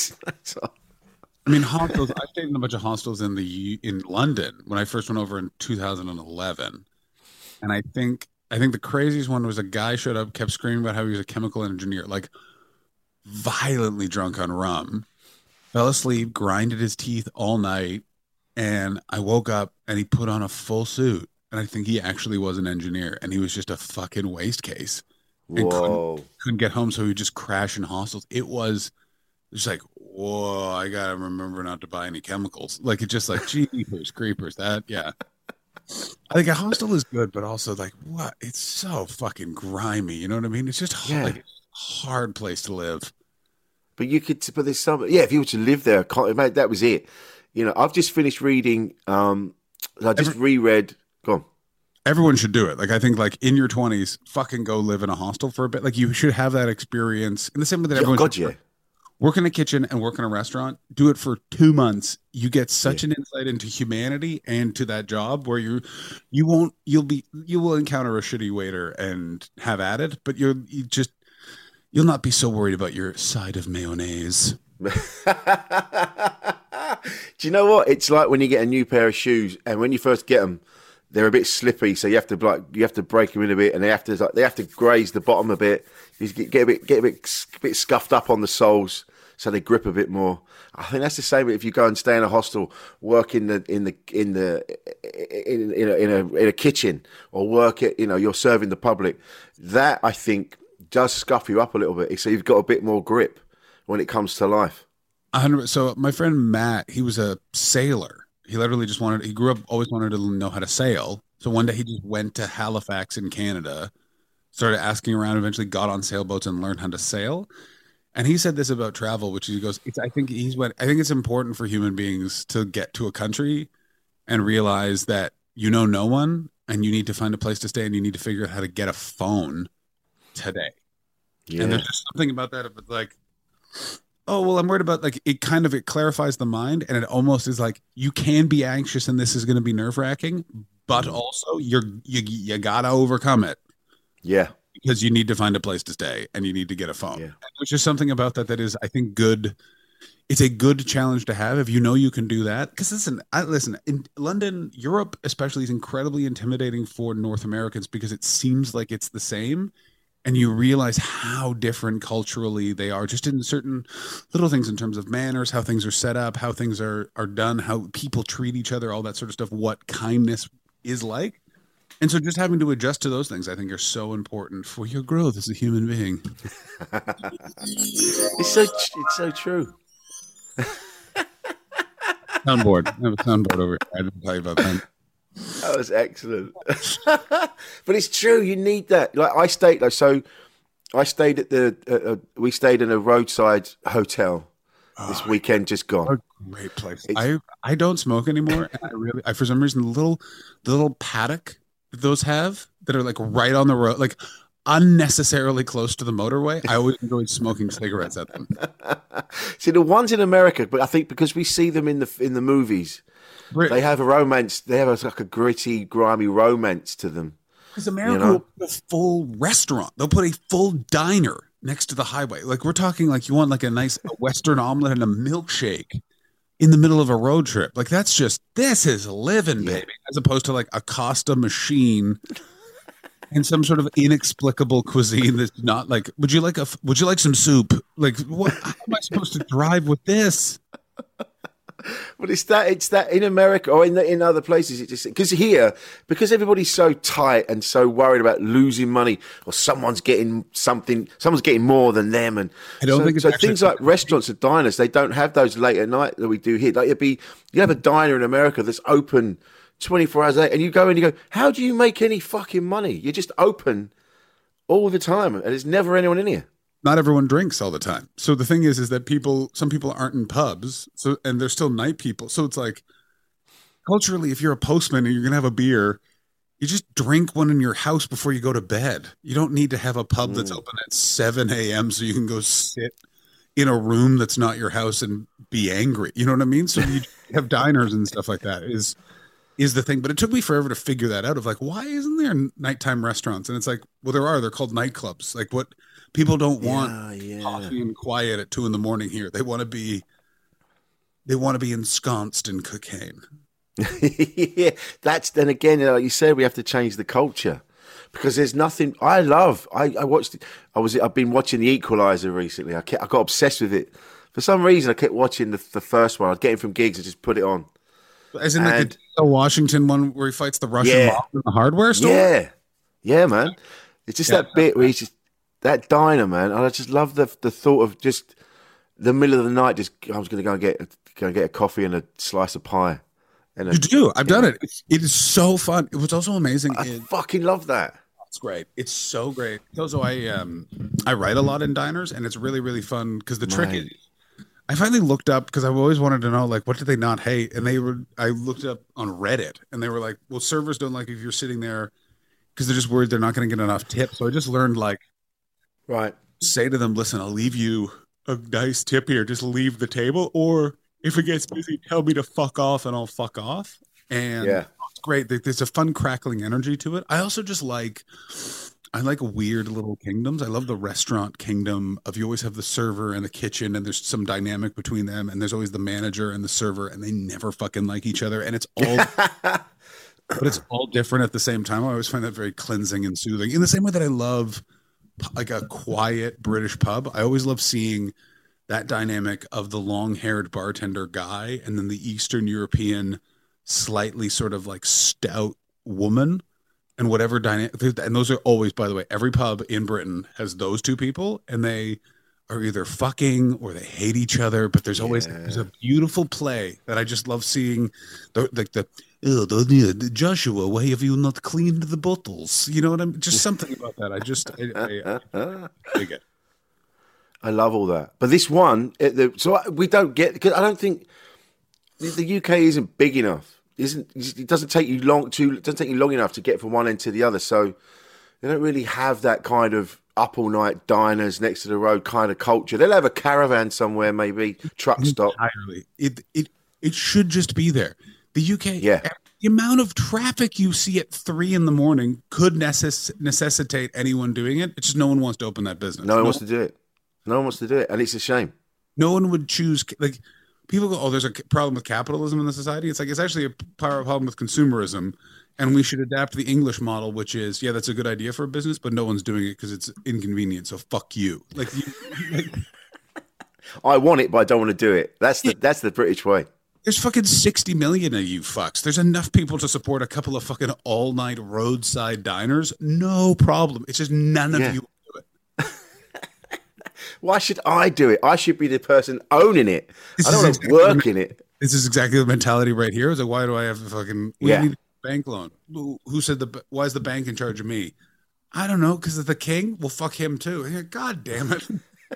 Speaker 5: I mean, hostels. I stayed in a bunch of hostels in London when I first went over in 2011, and I think the craziest one was a guy showed up, kept screaming about how he was a chemical engineer, like violently drunk on rum, fell asleep, grinded his teeth all night, and I woke up and he put on a full suit, and I think he actually was an engineer, and he was just a fucking waste case. And couldn't get home, so he would just crash in hostels. It was just like, whoa, I gotta remember not to buy any chemicals. Like it's just like jeepers creepers. I think a hostel is good, but also like what? It's so fucking grimy. You know what I mean? It's just like a hard place to live.
Speaker 4: But there's some. If you were to live there, that was it. I've just finished reading. I just reread. Go on.
Speaker 5: Everyone should do it. Like I think, like in your 20s, fucking go live in a hostel for a bit. Like you should have that experience. In the same way that everyone should work in a kitchen and work in a restaurant. Do it for 2 months. You get such an insight into humanity and to that job where you will encounter a shitty waiter and have at it, but you'll not be so worried about your side of mayonnaise.
Speaker 4: Do you know what? It's like when you get a new pair of shoes and when you first get them, they're a bit slippy, so you have to break them in a bit, and they have to graze the bottom a bit. You get a bit scuffed up on the soles, so they grip a bit more. I think that's the same if you go and stay in a hostel, work in a kitchen, or work at, you're serving the public. That, I think, does scuff you up a little bit, so you've got a bit more grip when it comes to life.
Speaker 5: So my friend Matt, he was a sailor. He literally he grew up always wanted to know how to sail. So one day he just went to Halifax in Canada, started asking around, eventually got on sailboats and learned how to sail. And he said this about travel, which he goes, I think it's important for human beings to get to a country and realize that no one, and you need to find a place to stay, and you need to figure out how to get a phone today. Yeah. And there's just something about that. If it's like, oh, well, I'm worried about, like, it clarifies the mind, and it almost is like, you can be anxious and this is going to be nerve wracking, but also you gotta overcome it.
Speaker 4: Yeah.
Speaker 5: Because you need to find a place to stay and you need to get a phone. Yeah. Which is something about that is, I think, good. It's a good challenge to have if you can do that. Because listen, in London, Europe especially is incredibly intimidating for North Americans because it seems like it's the same. And you realize how different culturally they are, just in certain little things in terms of manners, how things are set up, how things are done, how people treat each other, all that sort of stuff, what kindness is like. And so just having to adjust to those things, I think, are so important for your growth as a human being.
Speaker 4: It's so true.
Speaker 5: Soundboard. I have a soundboard over here. I didn't tell you about that.
Speaker 4: That was excellent. But it's true. You need that. Like I stayed at we stayed in a roadside hotel this weekend just gone.
Speaker 5: What a great place. I don't smoke anymore. And I for some reason, the little paddock those have that are like right on the road, like unnecessarily close to the motorway. I always enjoyed smoking cigarettes at them.
Speaker 4: See, the ones in America, but I think because we see them in the movies, they have a romance. They have like a gritty, grimy romance to them.
Speaker 5: Because America will put a full restaurant. They'll put a full diner next to the highway. Like we're talking like you want like a nice Western omelet and a milkshake in the middle of a road trip. Like this is living, baby, as opposed to like a Costa machine and some sort of inexplicable cuisine that's not like, would you like some soup? Like, what? How am I supposed to drive with this?
Speaker 4: But it's that in America or in other places, it just because everybody's so tight and so worried about losing money or someone's getting more than them, and
Speaker 5: I don't think
Speaker 4: so things like restaurants and diners, they don't have those late at night that we do here. Like you have a diner in America that's open 24 hours a day, and you go, how do you make any fucking money? You're just open all the time, and there's never anyone in here.
Speaker 5: Not everyone drinks all the time. So the thing is that some people aren't in pubs, and they're still night people. So it's like, culturally, if you're a postman and you're going to have a beer, you just drink one in your house before you go to bed. You don't need to have a pub that's open at 7 a.m. so you can go sit in a room that's not your house and be angry. You know what I mean? So you have diners and stuff like that is the thing. But it took me forever to figure that out of like, why isn't there nighttime restaurants? And it's like, well, they're called nightclubs. Like what? People don't want coffee and quiet at 2 a.m. here. They want to be ensconced in cocaine.
Speaker 4: Yeah, then again, like you said, we have to change the culture because there's nothing. I've been watching The Equalizer recently. I got obsessed with it for some reason. I kept watching the first one. I'd get it from gigs and just put it on.
Speaker 5: As in like the Washington one where he fights the Russian mob in the hardware store.
Speaker 4: Yeah, man. It's just that bit where he's just. That diner, man, I just love the thought of just the middle of the night. I was going to go and get a coffee and a slice of pie. And
Speaker 5: you do. I've done it. It is so fun. It was also amazing.
Speaker 4: I fucking love that.
Speaker 5: It's great. It's so great. Also, I write a lot in diners, and it's really really fun because the trick is, I finally looked up because I've always wanted to know like what do they not hate, and I looked up on Reddit, and they were like, well, servers don't like if you're sitting there because they're just worried they're not going to get enough tips. So I just learned like.
Speaker 4: Right.
Speaker 5: Say to them, listen, I'll leave you a nice tip here. Just leave the table. Or if it gets busy, tell me to fuck off and I'll fuck off. And it's great. There's a fun crackling energy to it. I also just like weird little kingdoms. I love the restaurant kingdom of you always have the server and the kitchen and there's some dynamic between them. And there's always the manager and the server and they never fucking like each other. And it's all but it's all different at the same time. I always find that very cleansing and soothing. In the same way that I love like a quiet British pub, I always love seeing that dynamic of the long-haired bartender guy and then the Eastern European, slightly sort of like stout woman, and whatever dynamic. And those are always, by the way, every pub in Britain has those two people, and they are either fucking or they hate each other. But there's always there's a beautiful play that I just love seeing. The Joshua, why have you not cleaned the bottles? You know what I'm just something about that. I dig it.
Speaker 4: I love all that. But this one, so we don't get, because I don't think the UK isn't big enough. It doesn't take you long enough to get from one end to the other. So they don't really have that kind of up all night diners next to the road kind of culture. They'll have a caravan somewhere, maybe truck stop.
Speaker 5: Entirely. It should just be there. The UK,
Speaker 4: yeah.
Speaker 5: The amount of traffic you see at 3 a.m. could necessitate anyone doing it. It's just no one wants to open that business.
Speaker 4: No one wants to do it. No one wants to do it, and it's a shame.
Speaker 5: No one would choose, like, people go, oh, there's a problem with capitalism in the society. It's like, it's actually a problem with consumerism, and we should adapt the English model, which is, yeah, that's a good idea for a business, but no one's doing it because it's inconvenient, so fuck you. Like,
Speaker 4: I want it, but I don't want to do it. That's the British way.
Speaker 5: There's fucking 60 million of you fucks. There's enough people to support a couple of fucking all-night roadside diners. No problem. It's just none of you.
Speaker 4: Why should I do it? I should be the person owning it. I don't want to work in it.
Speaker 5: This is exactly the mentality right here. It's like, why do I have a fucking need a bank loan? Who said why is the bank in charge of me? I don't know, because of the king? Well, fuck him too. God damn it.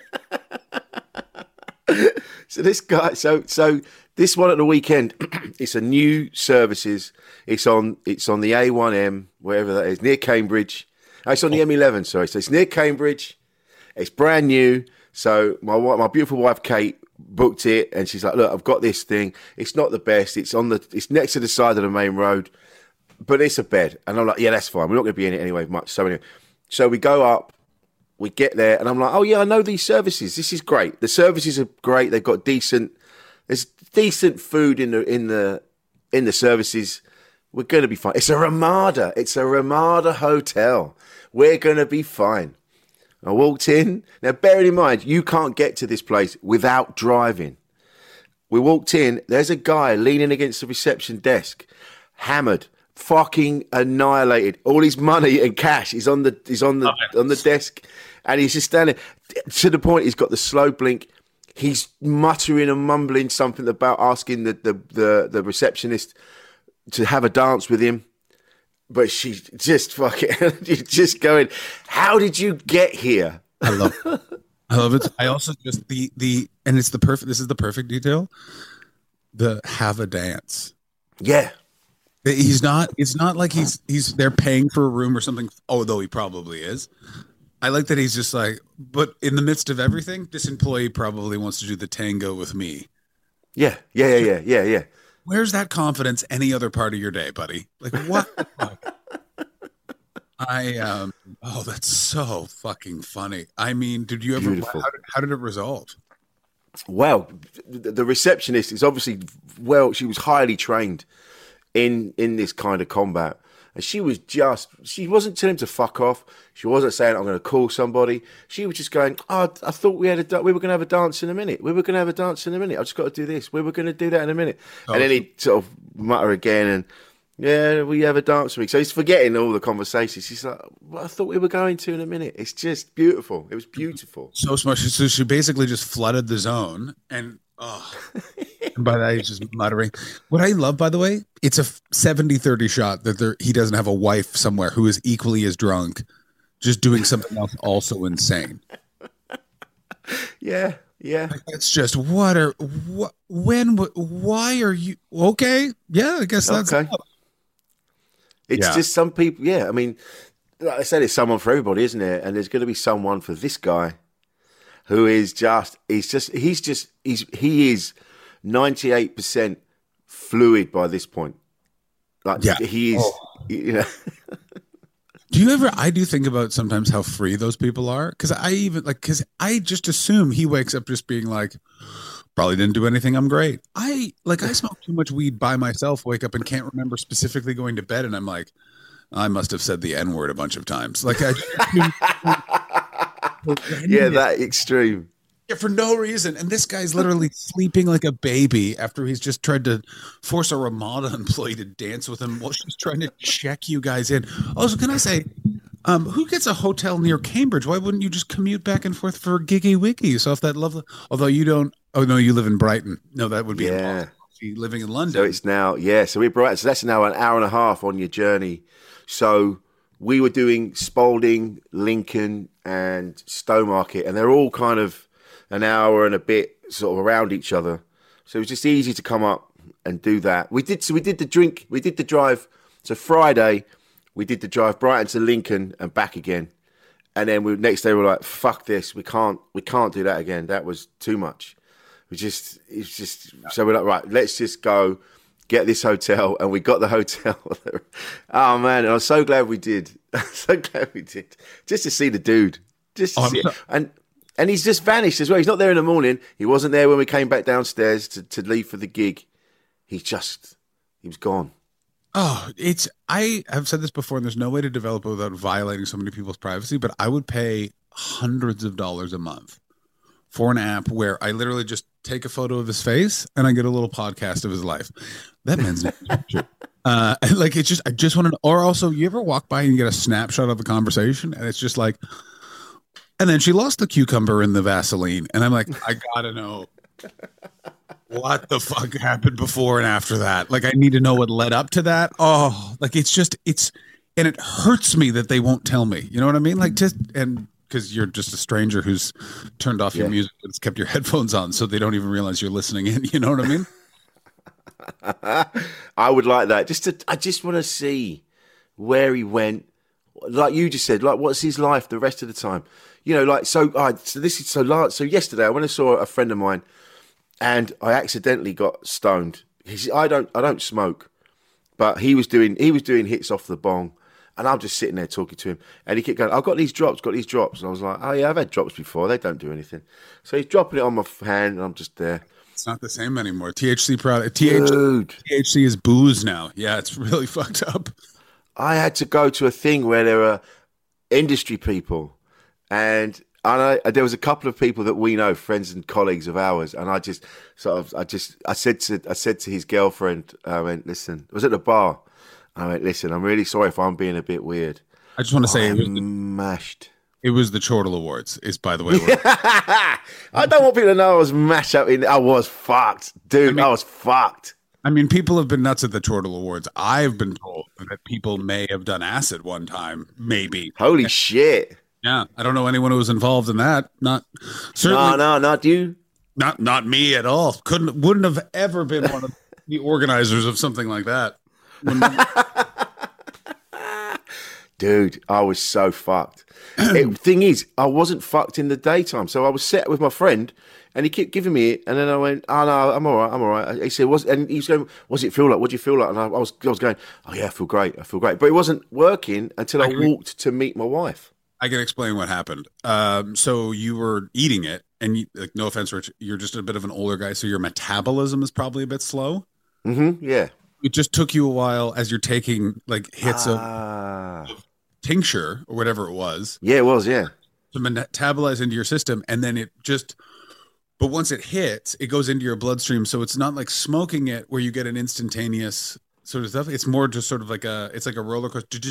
Speaker 4: So this guy, so this one at the weekend, it's a new services. It's on the A1M, wherever that is, near Cambridge. Oh, it's on the M11, sorry. So it's near Cambridge. It's brand new. So my beautiful wife Kate booked it, and she's like, "Look, I've got this thing. It's not the best. It's next to the side of the main road, but it's a bed." And I'm like, "Yeah, that's fine. We're not going to be in it anyway much." So anyway, so we go up, we get there, and I'm like, "Oh yeah, I know these services. This is great. The services are great. They've got decent food in the services. We're going to be fine. It's a Ramada. It's a Ramada hotel. We're going to be fine." I walked in. Now, bearing in mind, you can't get to this place without driving. We walked in. There's a guy leaning against the reception desk, hammered, fucking annihilated. All his money and cash is on the desk, and he's just standing. To the point, he's got the slow blink. He's muttering and mumbling something about asking the receptionist to have a dance with him. But she's just fucking, just going, how did you get here?
Speaker 5: I love it. I also just and it's this is the perfect detail. The have a dance.
Speaker 4: Yeah.
Speaker 5: It's not like they're paying for a room or something, although he probably is. I like that he's just like, but in the midst of everything, this employee probably wants to do the tango with me.
Speaker 4: Yeah.
Speaker 5: Where's that confidence any other part of your day, buddy? Like, what the fuck? That's so fucking funny. I mean, did you ever, how did it resolve?
Speaker 4: Well, the receptionist is obviously, she was highly trained in this kind of combat. And she wasn't telling him to fuck off. She wasn't saying, I'm going to call somebody. She was just going, I thought we were going to have a dance in a minute. I just got to do this. We were going to do that in a minute. Oh. And then he'd sort of mutter again and, yeah, we have a dance with me. So he's forgetting all the conversations. He's like, I thought we were going to in a minute. It's just beautiful. It was beautiful.
Speaker 5: So smart. So she basically just flooded the zone and, and by that, he's just muttering. What I love, by the way, it's a 70-30 shot that he doesn't have a wife somewhere who is equally as drunk, just doing something else also insane.
Speaker 4: Yeah.
Speaker 5: Like, it's just, why are you, okay? Yeah, I guess that's
Speaker 4: okay. It's just some people, yeah. I mean, like I said, it's someone for everybody, isn't it? And there's going to be someone for this guy who is he is 98% fluid by this point. Like he is, you know.
Speaker 5: Do you ever? I do think about sometimes how free those people are, because I just assume he wakes up just being like, probably didn't do anything. I'm great. I smoke too much weed by myself, wake up and can't remember specifically going to bed, and I'm like, I must have said the N-word a bunch of times. Like,
Speaker 4: yeah, that extreme.
Speaker 5: Yeah, for no reason. And this guy's literally sleeping like a baby after he's just tried to force a Ramada employee to dance with him while she's trying to check you guys in. Also, can I say, who gets a hotel near Cambridge? Why wouldn't you just commute back and forth for Giggy Wiggy? So if that lovely, although you don't, oh no, you live in Brighton. No, that would be impossible. Living in London.
Speaker 4: So it's now, so we're Brighton. So that's now an hour and a half on your journey. So we were doing Spalding, Lincoln, and Stowmarket, and they're all kind of an hour and a bit sort of around each other. So it was just easy to come up and do that. We did the drive. So Friday, we did the drive Brighton to Lincoln and back again. And then next day we were like, fuck this. We can't do that again. That was too much. So we're like, right, let's just go get this hotel. And we got the hotel. Oh man, and I'm so glad we did. Just to see the dude. And he's just vanished as well. He's not there in the morning. He wasn't there when we came back downstairs to leave for the gig. He was gone.
Speaker 5: Oh, I have said this before, and there's no way to develop it without violating so many people's privacy, but I would pay hundreds of dollars a month for an app where I literally just take a photo of his face and I get a little podcast of his life. That man's like, it's just, I just want to, or also you ever walk by and you get a snapshot of a conversation and it's just like, and then she lost the cucumber in the Vaseline. And I'm like, I gotta know what the fuck happened before and after that. Like, I need to know what led up to that. Oh, like and it hurts me that they won't tell me. You know what I mean? Like, because you're just a stranger who's turned off your music and kept your headphones on so they don't even realize you're listening in. You know what I mean?
Speaker 4: I would like that. I just want to see where he went. Like you just said, like, what's his life the rest of the time? You know, like, so yesterday I went and saw a friend of mine and I accidentally got stoned. I don't smoke, but he was doing hits off the bong. And I'm just sitting there talking to him. And he kept going, I've got these drops. And I was like, oh, yeah, I've had drops before. They don't do anything. So he's dropping it on my hand, and I'm just there.
Speaker 5: It's not the same anymore. THC is booze now. Yeah, it's really fucked up.
Speaker 4: I had to go to a thing where there are industry people. And there was a couple of people that we know, friends and colleagues of ours. And I said to his girlfriend, I went, listen, it was at the bar. I went, listen, I'm really sorry if I'm being a bit weird.
Speaker 5: I just want to say
Speaker 4: mashed.
Speaker 5: It was the Chortle Awards, by the way.
Speaker 4: I don't want people to know I was mashed up. I was fucked. Dude, I was fucked.
Speaker 5: I mean, people have been nuts at the Chortle Awards. I've been told that people may have done acid one time, maybe.
Speaker 4: Holy shit.
Speaker 5: Yeah, I don't know anyone who was involved in that. Not certainly.
Speaker 4: No, not you.
Speaker 5: Not me at all. Wouldn't have ever been one of the organizers of something like that.
Speaker 4: Dude, I was so fucked. Thing is, I wasn't fucked in the daytime. So I was sat with my friend and he kept giving me it. And then I went, oh no, I'm all right. He said, and he was going, what's it feel like? What do you feel like? And I was going, oh yeah, I feel great. But it wasn't working until I walked to meet my wife.
Speaker 5: I can explain what happened. So you were eating it and like, no offense, Rich, you're just a bit of an older guy. So your metabolism is probably a bit slow.
Speaker 4: Mm-hmm. Yeah.
Speaker 5: It just took you a while as you're taking like hits of tincture or whatever it was.
Speaker 4: Yeah, it was, yeah.
Speaker 5: To metabolize into your system. And then but once it hits, it goes into your bloodstream. So it's not like smoking it where you get an instantaneous sort of stuff. It's more just sort of like a roller coaster.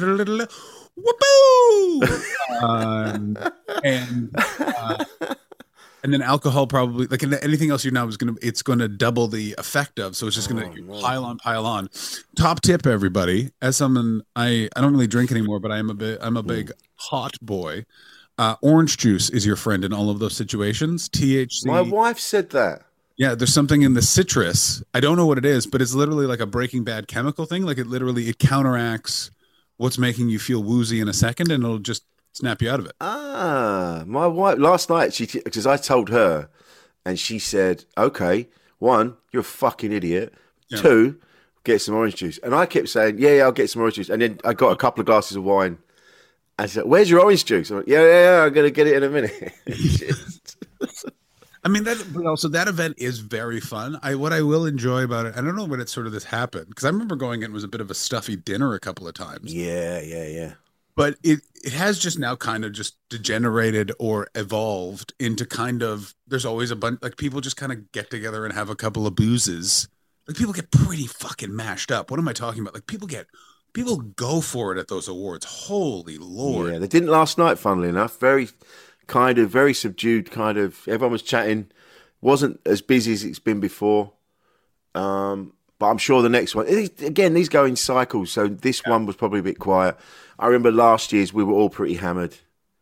Speaker 5: And then alcohol probably, like anything else you know, it's going to double the effect of. So it's just going to pile on. Top tip, everybody. As someone, I don't really drink anymore, but I'm a big hot boy. Orange juice is your friend in all of those situations. THC.
Speaker 4: My wife said that.
Speaker 5: Yeah, there's something in the citrus. I don't know what it is, but it's literally like a Breaking Bad chemical thing. Like it counteracts what's making you feel woozy in a second, and it'll just snap you out of it.
Speaker 4: My wife last night, because I told her, and she said, "Okay, 1, you're a fucking idiot. Yeah. 2, get some orange juice." And I kept saying, "Yeah, I'll get some orange juice." And then I got a couple of glasses of wine, I said, "Where's your orange juice?" I'm like, yeah, I'm gonna get it in a minute.
Speaker 5: I mean, but also that event is very fun. What I will enjoy about it, I don't know when it sort of this happened, because I remember going in, it was a bit of a stuffy dinner a couple of times.
Speaker 4: Yeah.
Speaker 5: But it has just now kind of just degenerated or evolved into kind of, there's always a bunch, like people just kind of get together and have a couple of boozes. Like people get pretty fucking mashed up. What am I talking about? Like people go for it at those awards. Holy Lord.
Speaker 4: Yeah, they didn't last night, funnily enough. Very subdued, kind of, everyone was chatting. Wasn't as busy as it's been before. But I'm sure the next one, again, these go in cycles. So this one was probably a bit quiet. I remember last year's, we were all pretty hammered.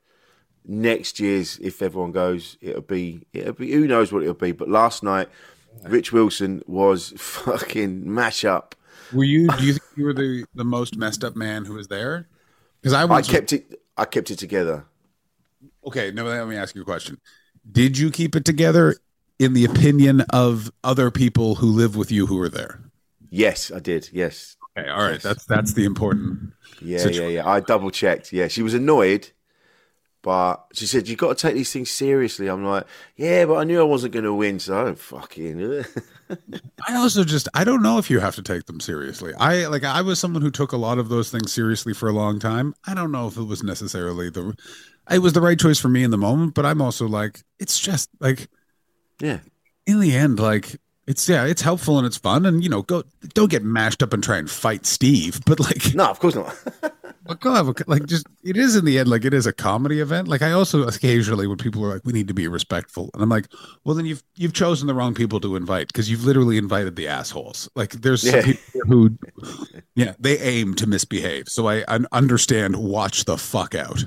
Speaker 4: Next year's, if everyone goes, it'll be, who knows what it'll be. But last night, Rich Wilson was fucking mash up.
Speaker 5: Do you think you were the most messed up man who was there? Because I
Speaker 4: kept it together.
Speaker 5: Okay, now let me ask you a question. Did you keep it together in the opinion of other people who live with you who were there?
Speaker 4: Yes, I did. Yes.
Speaker 5: Okay, all right. Yes. That's the important.
Speaker 4: Yeah. I double checked. Yeah, she was annoyed, but she said, "You got to take these things seriously." I'm like, "Yeah, but I knew I wasn't going to win, so I don't fucking."
Speaker 5: I don't know if you have to take them seriously. I was someone who took a lot of those things seriously for a long time. I don't know if it was necessarily it was the right choice for me in the moment, but I'm also like, it's just like,
Speaker 4: yeah, in
Speaker 5: the end, like it's helpful and it's fun, and don't get mashed up and try and fight Steve, but like,
Speaker 4: no, of course not.
Speaker 5: But go have it is in the end, like it is a comedy event. Like I also occasionally, when people are like, we need to be respectful, and I'm like, well, then you've chosen the wrong people to invite, because you've literally invited the assholes. Like there's some people who, they aim to misbehave. So I understand. Watch the fuck out.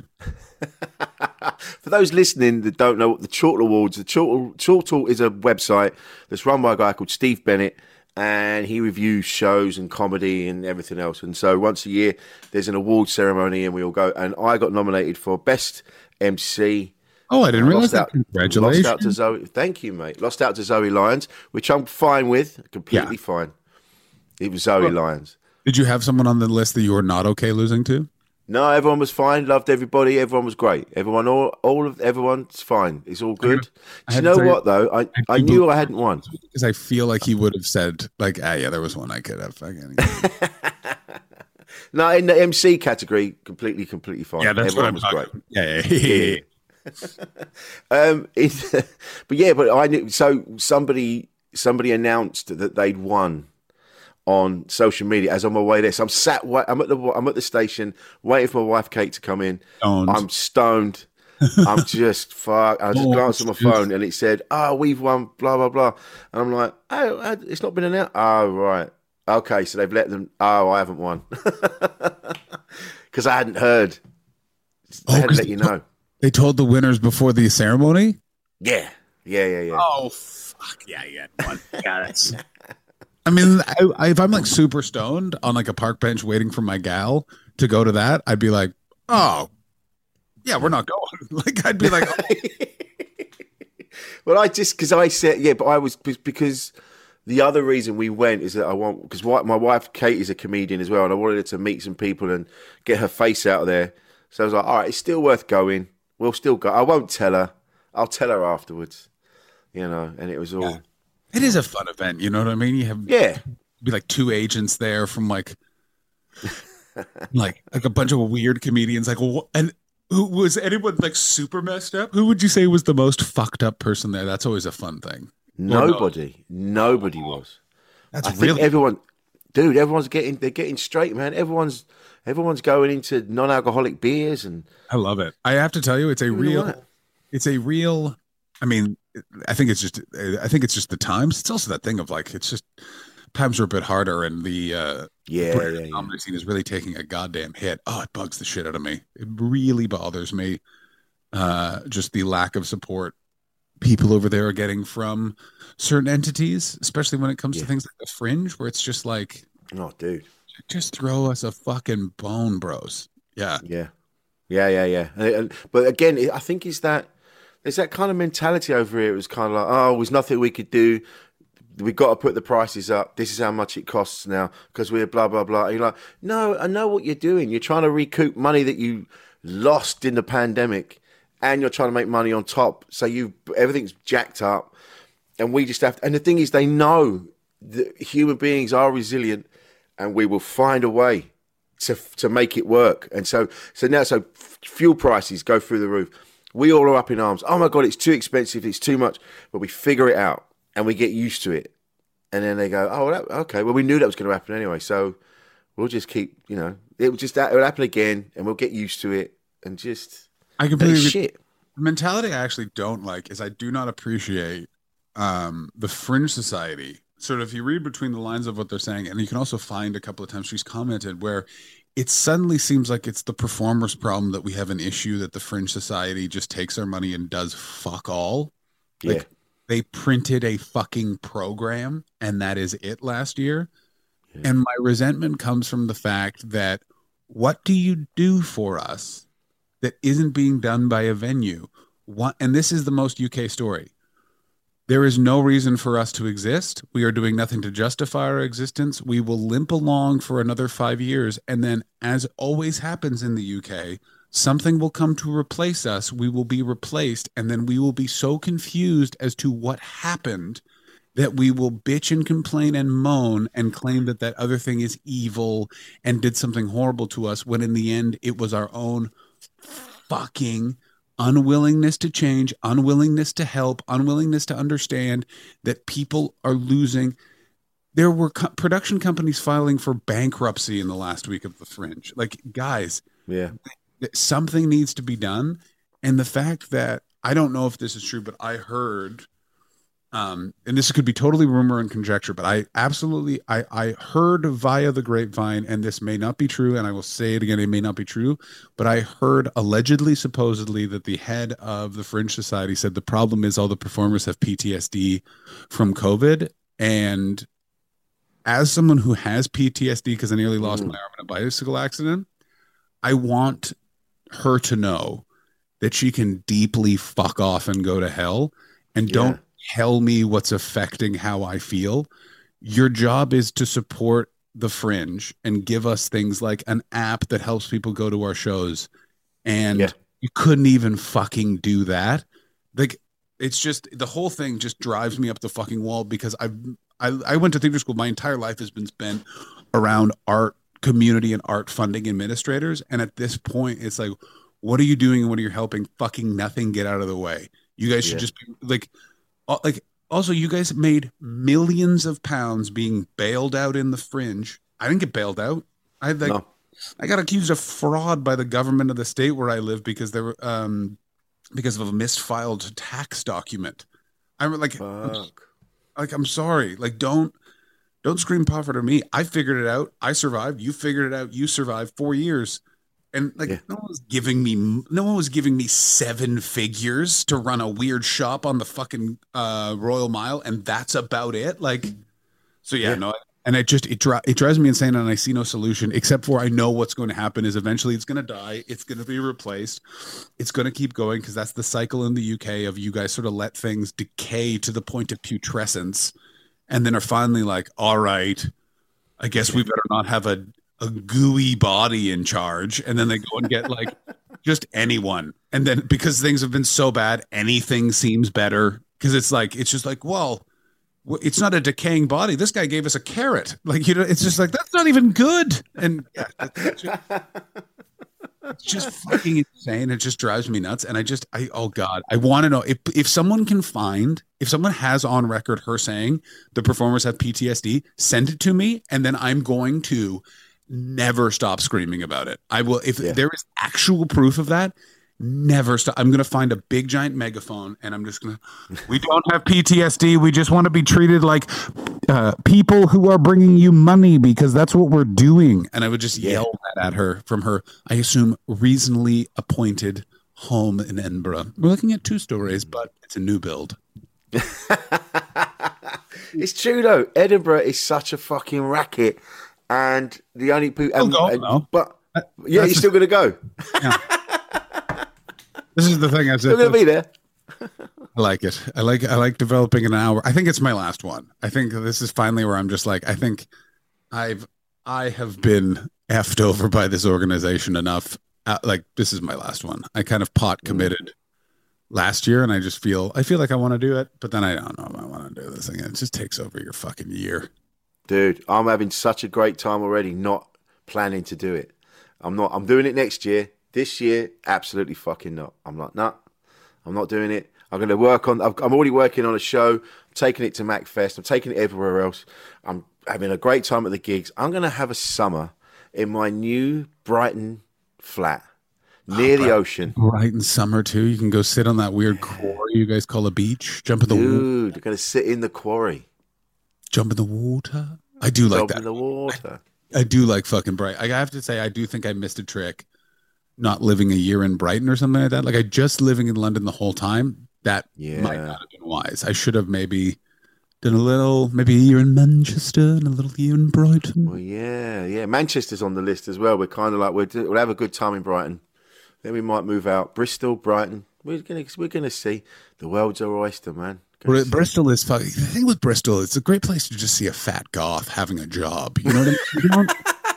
Speaker 4: For those listening that don't know what the Chortle Awards, the Chortle is a website that's run by a guy called Steve Bennett, and he reviews shows and comedy and everything else. And so once a year, there's an award ceremony, and we all go. And I got nominated for Best MC.
Speaker 5: Oh, I didn't realize that. Congratulations.
Speaker 4: Lost out to Zoe. Thank you, mate. Lost out to Zoe Lyons, which I'm fine with. Completely fine. It was Zoe Lyons.
Speaker 5: Did you have someone on the list that you were not okay losing to?
Speaker 4: No, everyone was fine. Loved everybody. Everyone was great. Everyone's fine. It's all good. Do you know what though? I knew I hadn't won,
Speaker 5: because I feel like he would have said like, there was one I could have.
Speaker 4: No, in the MC category, completely fine.
Speaker 5: Yeah, that's
Speaker 4: everyone
Speaker 5: what I'm
Speaker 4: was
Speaker 5: talking.
Speaker 4: Great. Yeah. But I knew. So somebody announced that they'd won on social media as on my way there. So I'm at the station waiting for my wife Kate to come in. I'm stoned. I'm just fuck. I just glanced at my phone and it said, we've won, blah blah blah. And I'm like, it's not been announced. Oh right, okay. So they've let them. Oh, I haven't won because I hadn't heard. They hadn't let you know.
Speaker 5: They told the winners before the ceremony.
Speaker 4: Yeah.
Speaker 5: Oh fuck yeah, one. Got it. I mean, if I'm like super stoned on like a park bench waiting for my gal to go to that, I'd be like, oh, yeah, we're not going. Like, I'd be like, oh.
Speaker 4: Well, because I said, but I was, because the other reason we went is that because my wife, Kate, is a comedian as well, and I wanted her to meet some people and get her face out there. So I was like, all right, it's still worth going. We'll still go. I won't tell her. I'll tell her afterwards, and it was all. Yeah.
Speaker 5: It is a fun event, you know what I mean? You have be like two agents there from like a bunch of weird comedians. Like, and who was anyone like super messed up? Who would you say was the most fucked up person there? That's always a fun thing.
Speaker 4: Nobody was. I think everyone, dude. Everyone's getting straight, man. Everyone's going into non-alcoholic beers, and
Speaker 5: I love it. I have to tell you, it's a real. I mean, I think it's just the times. It's also that thing of like, it's just times are a bit harder, and the comedy scene is really taking a goddamn hit. Oh, it bugs the shit out of me. It really bothers me. Just the lack of support people over there are getting from certain entities, especially when it comes to things like the Fringe, where it's just like,
Speaker 4: oh, dude,
Speaker 5: just throw us a fucking bone, bros. Yeah.
Speaker 4: But again, I think there's that kind of mentality over here. It was kind of like, oh, there's nothing we could do. We've got to put the prices up. This is how much it costs now because we're blah, blah, blah. And you're like, no, I know what you're doing. You're trying to recoup money that you lost in the pandemic, and you're trying to make money on top. So everything's jacked up, and we just have to, and the thing is, they know that human beings are resilient, and we will find a way to make it work. And so fuel prices go through the roof. We all are up in arms. Oh my God, it's too expensive. It's too much. But we figure it out and we get used to it. And then they go, oh, okay. Well, we knew that was going to happen anyway. So we'll just keep, it'll happen again, and we'll get used to it. And just,
Speaker 5: I completely
Speaker 4: shit.
Speaker 5: The mentality I actually don't like is I do not appreciate the fringe society. Sort of, you read between the lines of what they're saying, and you can also find a couple of times she's commented where it suddenly seems like it's the performer's problem that we have an issue that the fringe society just takes our money and does fuck all. Like, they printed a fucking program, and that is it last year. Yeah. And my resentment comes from the fact that what do you do for us that isn't being done by a venue? And this is the most UK story. There is no reason for us to exist. We are doing nothing to justify our existence. We will limp along for another 5 years. And then, as always happens in the UK, something will come to replace us. We will be replaced. And then we will be so confused as to what happened that we will bitch and complain and moan and claim that that other thing is evil and did something horrible to us, when in the end it was our own fucking unwillingness to change, unwillingness to help, unwillingness to understand that people are losing. There were production companies filing for bankruptcy in the last week of the Fringe. Like, guys, something needs to be done. And the fact that, I don't know if this is true, but I heard, and this could be totally rumor and conjecture, but I heard via the grapevine, and this may not be true, and I will say it again, it may not be true, but I heard allegedly, supposedly, that the head of the Fringe Society said the problem is all the performers have PTSD from COVID. And as someone who has PTSD because I nearly lost my arm in a bicycle accident, I want her to know that she can deeply fuck off and go to hell, and don't tell me what's affecting how I feel. Your job is to support the Fringe and give us things like an app that helps people go to our shows. And you couldn't even fucking do that. Like, it's just, the whole thing just drives me up the fucking wall, because I went to theater school. My entire life has been spent around art community and art funding administrators. And at this point, it's like, what are you doing and what are you helping? Fucking nothing. Get out of the way. You guys should just be like, also, you guys made millions of pounds being bailed out in the Fringe. I didn't get bailed out. I got accused of fraud by the government of the state where I live because there were because of a misfiled tax document. I'm like, I'm sorry. Like, don't scream poverty at me. I figured it out. I survived. You figured it out. You survived 4 years. And no one was giving me 7 figures to run a weird shop on the fucking Royal Mile, and that's about it. Like, so no, and it drives me insane, and I see no solution except for I know what's going to happen is eventually it's going to die, it's going to be replaced, it's going to keep going, because that's the cycle in the UK of you guys sort of let things decay to the point of putrescence, and then are finally like, all right, I guess we better not have a gooey body in charge, and then they go and get like just anyone, and then because things have been so bad, anything seems better, because it's just like, well, it's not a decaying body, this guy gave us a carrot, like, it's just like, that's not even good. And it's just fucking insane. It just drives me nuts. And oh God, I want to know if someone has on record her saying the performers have PTSD, send it to me, and then I'm going to never stop screaming about it. I will, if there is actual proof of that, never stop. I'm going to find a big giant megaphone, and I'm just going to, we don't have PTSD. We just want to be treated like people who are bringing you money, because that's what we're doing. And I would just yell that at her from her, I assume, reasonably appointed home in Edinburgh. We're looking at 2 stories, but it's a new build.
Speaker 4: It's true though. Edinburgh is such a fucking racket. And the only people, but you're still going to go. Yeah.
Speaker 5: This is the thing. I said,
Speaker 4: still going to be there.
Speaker 5: I like it. I like developing an hour. I think it's my last one. I think this is finally where I'm just like, I think I have been effed over by this organization enough like this is my last one. I kind of pot committed last year, and I feel like I want to do it, but then I don't know if I want to do this again. It just takes over your fucking year. Dude,
Speaker 4: I'm having such a great time already, not planning to do it. I'm doing it next year. This year, absolutely fucking not. I'm like, nah, I'm not doing it. I'm going to work on, I'm already working on a show. I'm taking it to MacFest. I'm taking it everywhere else. I'm having a great time at the gigs. I'm going to have a summer in my new Brighton flat near the ocean.
Speaker 5: Brighton summer too. You can go sit on that weird quarry you guys call a beach. Jump in the water.
Speaker 4: Dude, you're going to sit in the quarry.
Speaker 5: Jump in the water. I do like that.
Speaker 4: Jump in the water.
Speaker 5: I do like fucking Brighton. I have to say, I do think I missed a trick not living a year in Brighton or something like that. Like I just living in London the whole time. That might not have been wise. I should have maybe done maybe a year in Manchester and a little year in Brighton.
Speaker 4: Well, yeah. Manchester's on the list as well. We're kind of like, we'll have a good time in Brighton. Then we might move out. Bristol, Brighton. We're gonna see. The world's our oyster, man.
Speaker 5: Bristol is fucking. The thing with Bristol, it's a great place to just see a fat goth having a job. You know what I mean?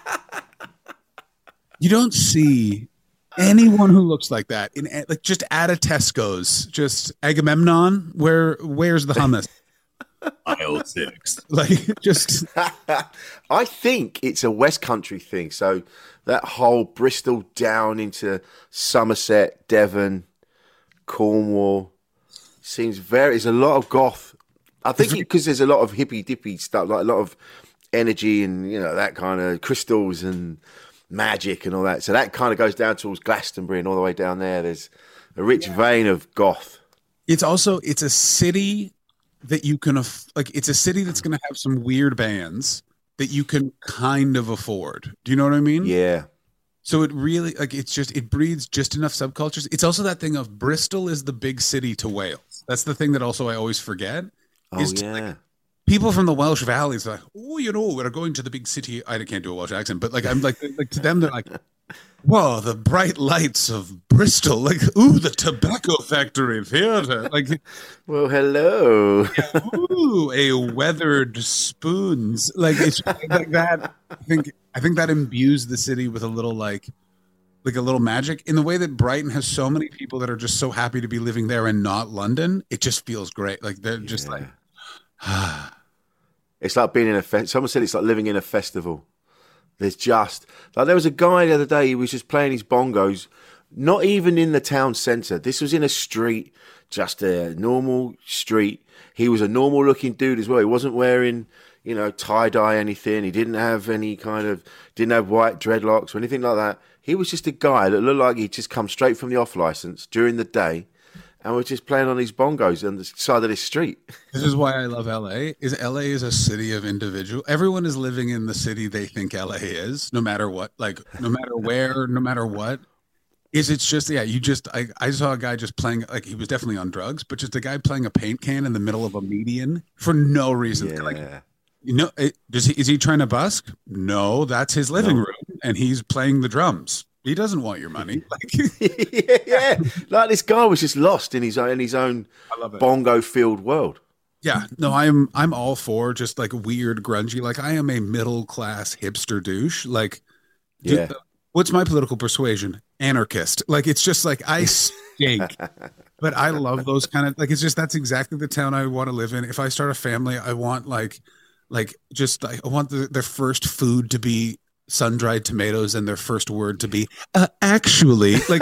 Speaker 5: You don't see anyone who looks like that in like just at a Tesco's, just Agamemnon. Where's the hummus?
Speaker 6: Aisle 6.
Speaker 5: Like just.
Speaker 4: I think it's a West Country thing. So that whole Bristol down into Somerset, Devon, Cornwall. There's a lot of goth. I think because there's a lot of hippy dippy stuff, like a lot of energy and, you know, that kind of crystals and magic and all that. So that kind of goes down towards Glastonbury and all the way down there. There's a rich vein of goth.
Speaker 5: It's a city that you can, it's a city that's going to have some weird bands that you can kind of afford. Do you know what I mean?
Speaker 4: Yeah.
Speaker 5: So it really, it breeds just enough subcultures. It's also that thing of Bristol is the big city to Wales. That's the thing that also I always forget. People from the Welsh Valleys are like, oh, you know, we're going to the big city. I can't do a Welsh accent, but like, I'm like to them, they're like, whoa, the bright lights of Bristol. Like, ooh, the tobacco factory theater. Like,
Speaker 4: well, hello.
Speaker 5: Ooh, a weathered spoons. Like, it's like that. I think that imbues the city with a little like a little magic in the way that Brighton has so many people that are just so happy to be living there and not London. It just feels great. Like they're just like,
Speaker 4: it's like being in someone said it's like living in a festival. There's just like, there was a guy the other day, he was just playing his bongos, not even in the town centre. This was in a street, just a normal street. He was a normal looking dude as well. He wasn't wearing, you know, tie-dye anything. He didn't have didn't have white dreadlocks or anything like that. He was just a guy that looked like he'd just come straight from the off license during the day and was just playing on these bongos on the side of this street.
Speaker 5: This is why I love LA. LA is a city of individual. Everyone is living in the city they think LA is, no matter what, like no matter where, no matter what. It's just, I saw a guy just playing, like he was definitely on drugs, but just a guy playing a paint can in the middle of a median for no reason.
Speaker 4: Yeah.
Speaker 5: Like, you know, is he trying to busk? No, that's his living room, and he's playing the drums. He doesn't want your money. Like,
Speaker 4: yeah, like this guy was just lost in his own bongo-filled world.
Speaker 5: Yeah, no, I'm all for just like weird grungy. Like I am a middle class hipster douche. Like,
Speaker 4: yeah.
Speaker 5: What's my political persuasion? Anarchist. Like it's just like I stink. But I love those kind of, like, it's just, that's exactly the town I want to live in. If I start a family, I want I want their first food to be sun-dried tomatoes and their first word to be actually, like,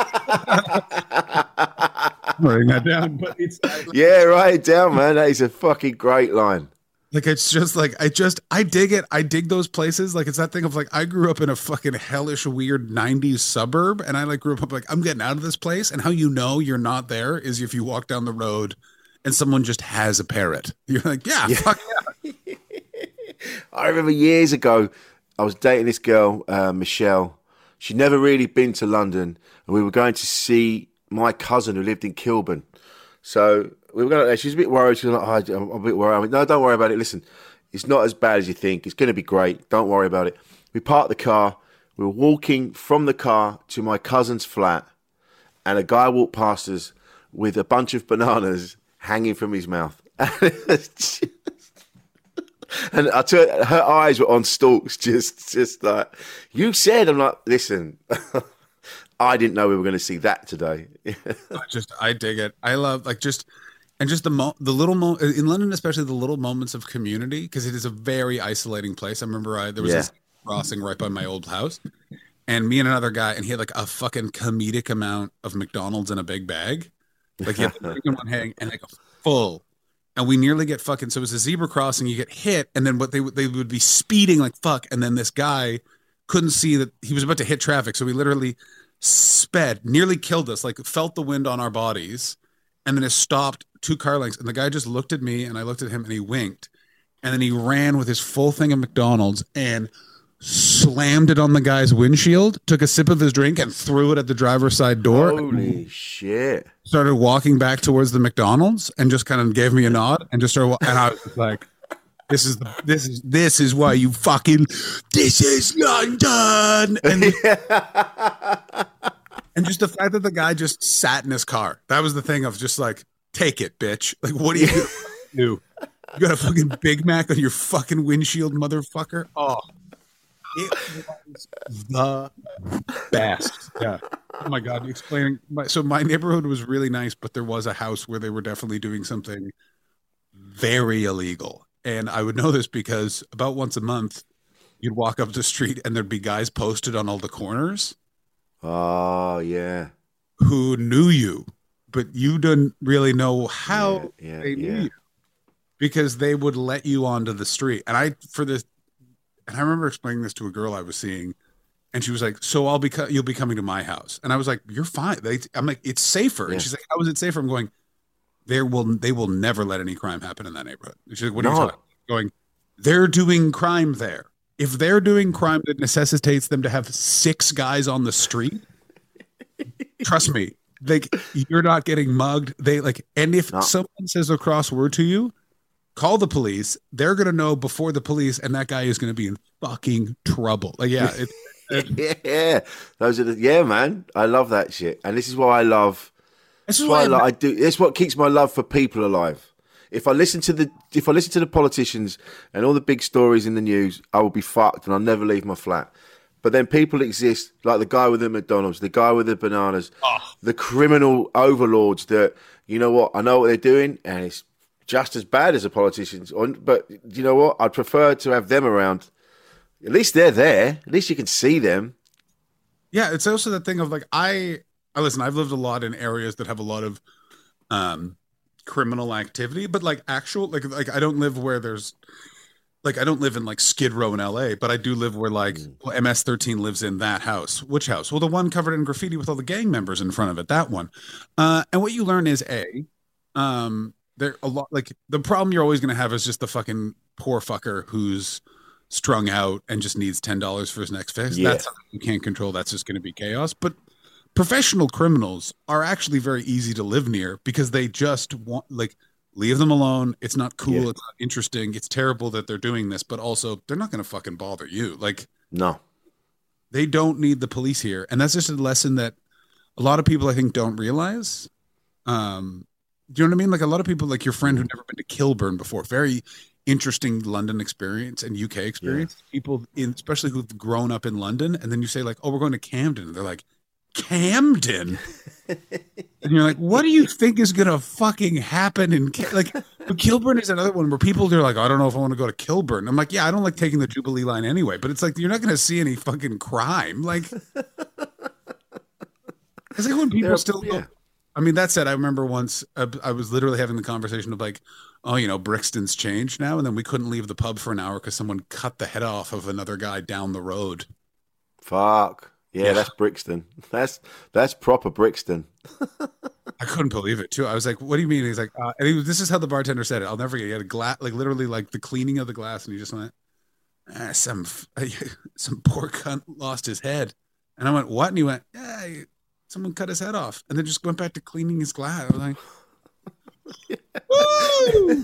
Speaker 5: writing that down, but it's
Speaker 4: yeah, write it down, man. That is a fucking great line.
Speaker 5: Like, it's just like, I dig it. I dig those places. Like, it's that thing of like, I grew up in a fucking hellish, weird 90s suburb. And I like grew up like, I'm getting out of this place. And how you know you're not there is if you walk down the road and someone just has a parrot. You're like, yeah. Fuck yeah.
Speaker 4: I remember years ago, I was dating this girl, Michelle. She'd never really been to London. And we were going to see my cousin who lived in Kilburn. So we were going there. She was a bit worried. She was like, I'm a bit worried. I went, no, don't worry about it. Listen, it's not as bad as you think. It's going to be great. Don't worry about it. We parked the car. We were walking from the car to my cousin's flat, and a guy walked past us with a bunch of bananas hanging from his mouth. And her eyes were on stalks, just like, you said. I'm like, listen, I didn't know we were going to see that today.
Speaker 5: I dig it. I love the little in London, especially the little moments of community, because it is a very isolating place. I remember there was this crossing right by my old house, and me and another guy, and he had like a fucking comedic amount of McDonald's in a big bag, like he had the drink in one hand and like a full. And we nearly get fucking. So it was a zebra crossing. You get hit, and then they would be speeding like fuck, and then this guy couldn't see that he was about to hit traffic, so we literally sped, nearly killed us, like felt the wind on our bodies, and then it stopped 2 car lengths. And the guy just looked at me, and I looked at him, and he winked, and then he ran with his full thing of McDonald's and slammed it on the guy's windshield, took a sip of his drink, and threw it at the driver's side door.
Speaker 4: Holy shit.
Speaker 5: Started walking back towards the McDonald's and just kind of gave me a nod and just started, and I was just like, this is why you fucking, this is London. And, and just the fact that the guy just sat in his car. That was the thing of just like, take it, bitch. Like, what do you do? You got a fucking Big Mac on your fucking windshield, motherfucker. Oh. It was the best. Yeah. Oh my God. Explaining. So my neighborhood was really nice, but there was a house where they were definitely doing something very illegal. And I would know this because about once a month, you'd walk up the street and there'd be guys posted on all the corners.
Speaker 4: Oh, yeah.
Speaker 5: Who knew you, but you didn't really know how they knew you, because they would let you onto the street. And I remember explaining this to a girl I was seeing, and she was like, "So you'll be coming to my house." And I was like, "You're fine." I'm like, "It's safer." Yeah. And she's like, "How is it safer?" I'm going, they will never let any crime happen in that neighborhood. She's like, "What are you talking about?" Going, they're doing crime there. If they're doing crime that necessitates them to have 6 guys on the street, trust me, you're not getting mugged. And if someone says a cross word to you, call the police. They're going to know before the police, and that guy is going to be in fucking trouble. Like, yeah.
Speaker 4: Those are man. I love that shit. And this is why I love, it's what keeps my love for people alive. If I listen to the politicians and all the big stories in the news, I will be fucked and I'll never leave my flat. But then people exist, like the guy with the McDonald's, the guy with the bananas, the criminal overlords that, you know what, I know what they're doing, and it's just as bad as the politicians. But you know what? I'd prefer to have them around. At least they're there. At least you can see them.
Speaker 5: Yeah, it's also that thing of like, listen, I've lived a lot in areas that have a lot of criminal activity, but like actual, like I don't live where there's, like I don't live in like Skid Row in LA, but I do live where like MS-13 lives in that house. Which house? Well, the one covered in graffiti with all the gang members in front of it, that one. And what you learn is there a lot, like the problem you're always going to have is just the fucking poor fucker who's strung out and just needs $10 for his next fix. That's something you can't control. That's just going to be chaos. But professional criminals are actually very easy to live near because they just want, like, leave them alone. It's not cool. Yeah. It's not interesting. It's terrible that they're doing this, but also they're not going to fucking bother you. Like,
Speaker 4: no,
Speaker 5: they don't need the police here. And that's just a lesson that a lot of people, I think, don't realize. Do you know what I mean? Like a lot of people, like your friend who'd never been to Kilburn before, very interesting London experience and UK experience. Yeah. People, especially who've grown up in London, and then you say like, "Oh, we're going to Camden." And they're like, "Camden?" And you're like, "What do you think is going to fucking happen in like?" But Kilburn is another one where people are like, "I don't know if I want to go to Kilburn." I'm like, "Yeah, I don't like taking the Jubilee line anyway." But it's like you're not going to see any fucking crime. Like, it's like when people still go. I mean, that said, I remember once I was literally having the conversation of like, "Oh, you know, Brixton's changed now," and then we couldn't leave the pub for an hour because someone cut the head off of another guy down the road.
Speaker 4: Fuck. Yeah, that's Brixton. That's proper Brixton.
Speaker 5: I couldn't believe it too. I was like, "What do you mean?" He's like, and this is how the bartender said it. I'll never forget. He had a glass, like literally like the cleaning of the glass, and he just went, some poor cunt lost his head." And I went, "What?" And he went, "Yeah, someone cut his head off," and then just went back to cleaning his glass. I was like, "Woo!"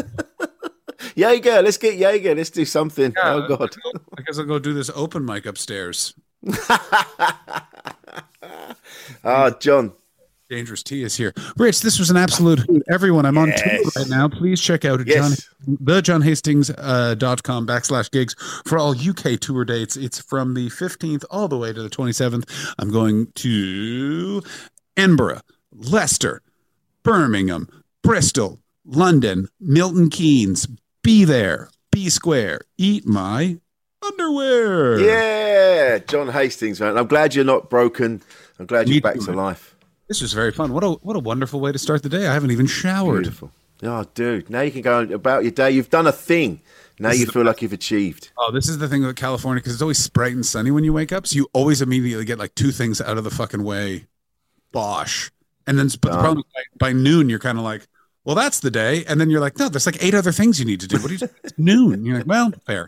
Speaker 4: Jaeger, let's get Jaeger. Let's do something. Yeah, oh God!
Speaker 5: I guess I'll go do this open mic upstairs.
Speaker 4: John.
Speaker 5: Dangerous Tea is here. Rich, this was an absolute hoot. Everyone, I'm on tour right now. Please check out Johnny thejohnhastings.com/gigs for all UK tour dates. It's from the 15th all the way to the 27th. I'm going to Edinburgh, Leicester, Birmingham, Bristol, London, Milton Keynes. Be there, be square, eat my underwear.
Speaker 4: Yeah, John Hastings, man. I'm glad you're not broken. I'm glad you're back to life.
Speaker 5: This was very fun. What a wonderful way to start the day. I haven't even showered.
Speaker 4: Beautiful. Oh, dude. Now you can go about your day. You've done a thing. Now you feel like you've achieved.
Speaker 5: Oh, this is the thing about California, because it's always bright and sunny when you wake up. So you always immediately get like two things out of the fucking way. Bosh. And then, but the problem is by noon, you're kind of like, well, that's the day. And then you're like, no, there's like 8 other things you need to do. What do you do? It's noon. And you're like, well, fair.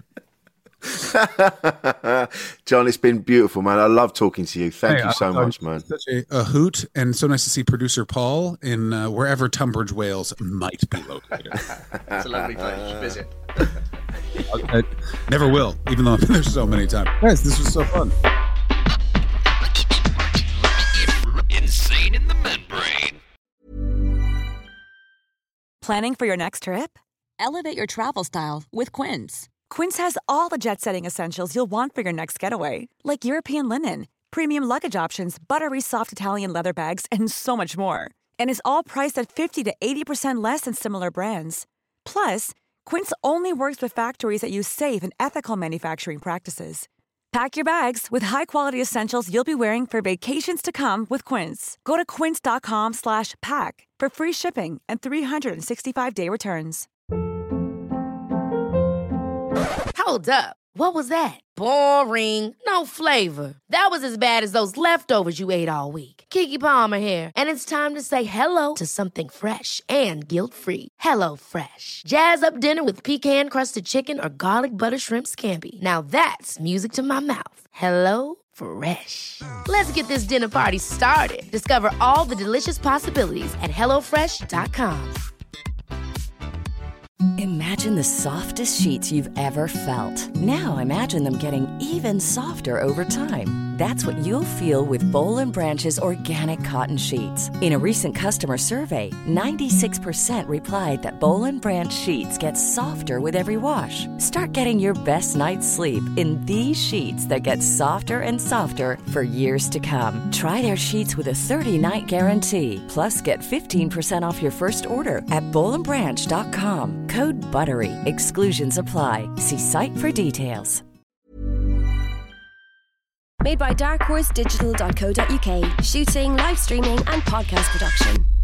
Speaker 4: John, it's been beautiful, man. I love talking to you. Thank you so much, man.
Speaker 5: Such a hoot, and so nice to see producer Paul in wherever Tunbridge, Wales might be located.
Speaker 7: It's a lovely place to visit.
Speaker 5: I never will, even though I've been there so many times. Guys, this was so fun.
Speaker 8: Insane in the membrane.
Speaker 9: Planning for your next trip? Elevate your travel style with Quince. Quince has all the jet-setting essentials you'll want for your next getaway, like European linen, premium luggage options, buttery soft Italian leather bags, and so much more. And is all priced at 50 to 80% less than similar brands. Plus, Quince only works with factories that use safe and ethical manufacturing practices. Pack your bags with high-quality essentials you'll be wearing for vacations to come with Quince. Go to quince.com/pack for free shipping and 365-day returns.
Speaker 10: Hold up. What was that? Boring. No flavor. That was as bad as those leftovers you ate all week. Keke Palmer here, and it's time to say hello to something fresh and guilt-free. Hello Fresh. Jazz up dinner with pecan-crusted chicken or garlic butter shrimp scampi. Now that's music to my mouth. Hello Fresh. Let's get this dinner party started. Discover all the delicious possibilities at HelloFresh.com.
Speaker 11: Imagine the softest sheets you've ever felt. Now imagine them getting even softer over time. That's what you'll feel with Boll & Branch's organic cotton sheets. In a recent customer survey, 96% replied that Boll & Branch sheets get softer with every wash. Start getting your best night's sleep in these sheets that get softer and softer for years to come. Try their sheets with a 30-night guarantee. Plus, get 15% off your first order at bollandbranch.com. Code BUTTERY. Exclusions apply. See site for details.
Speaker 12: Made by darkhorse digital.co.uk. Shooting, live streaming and podcast production.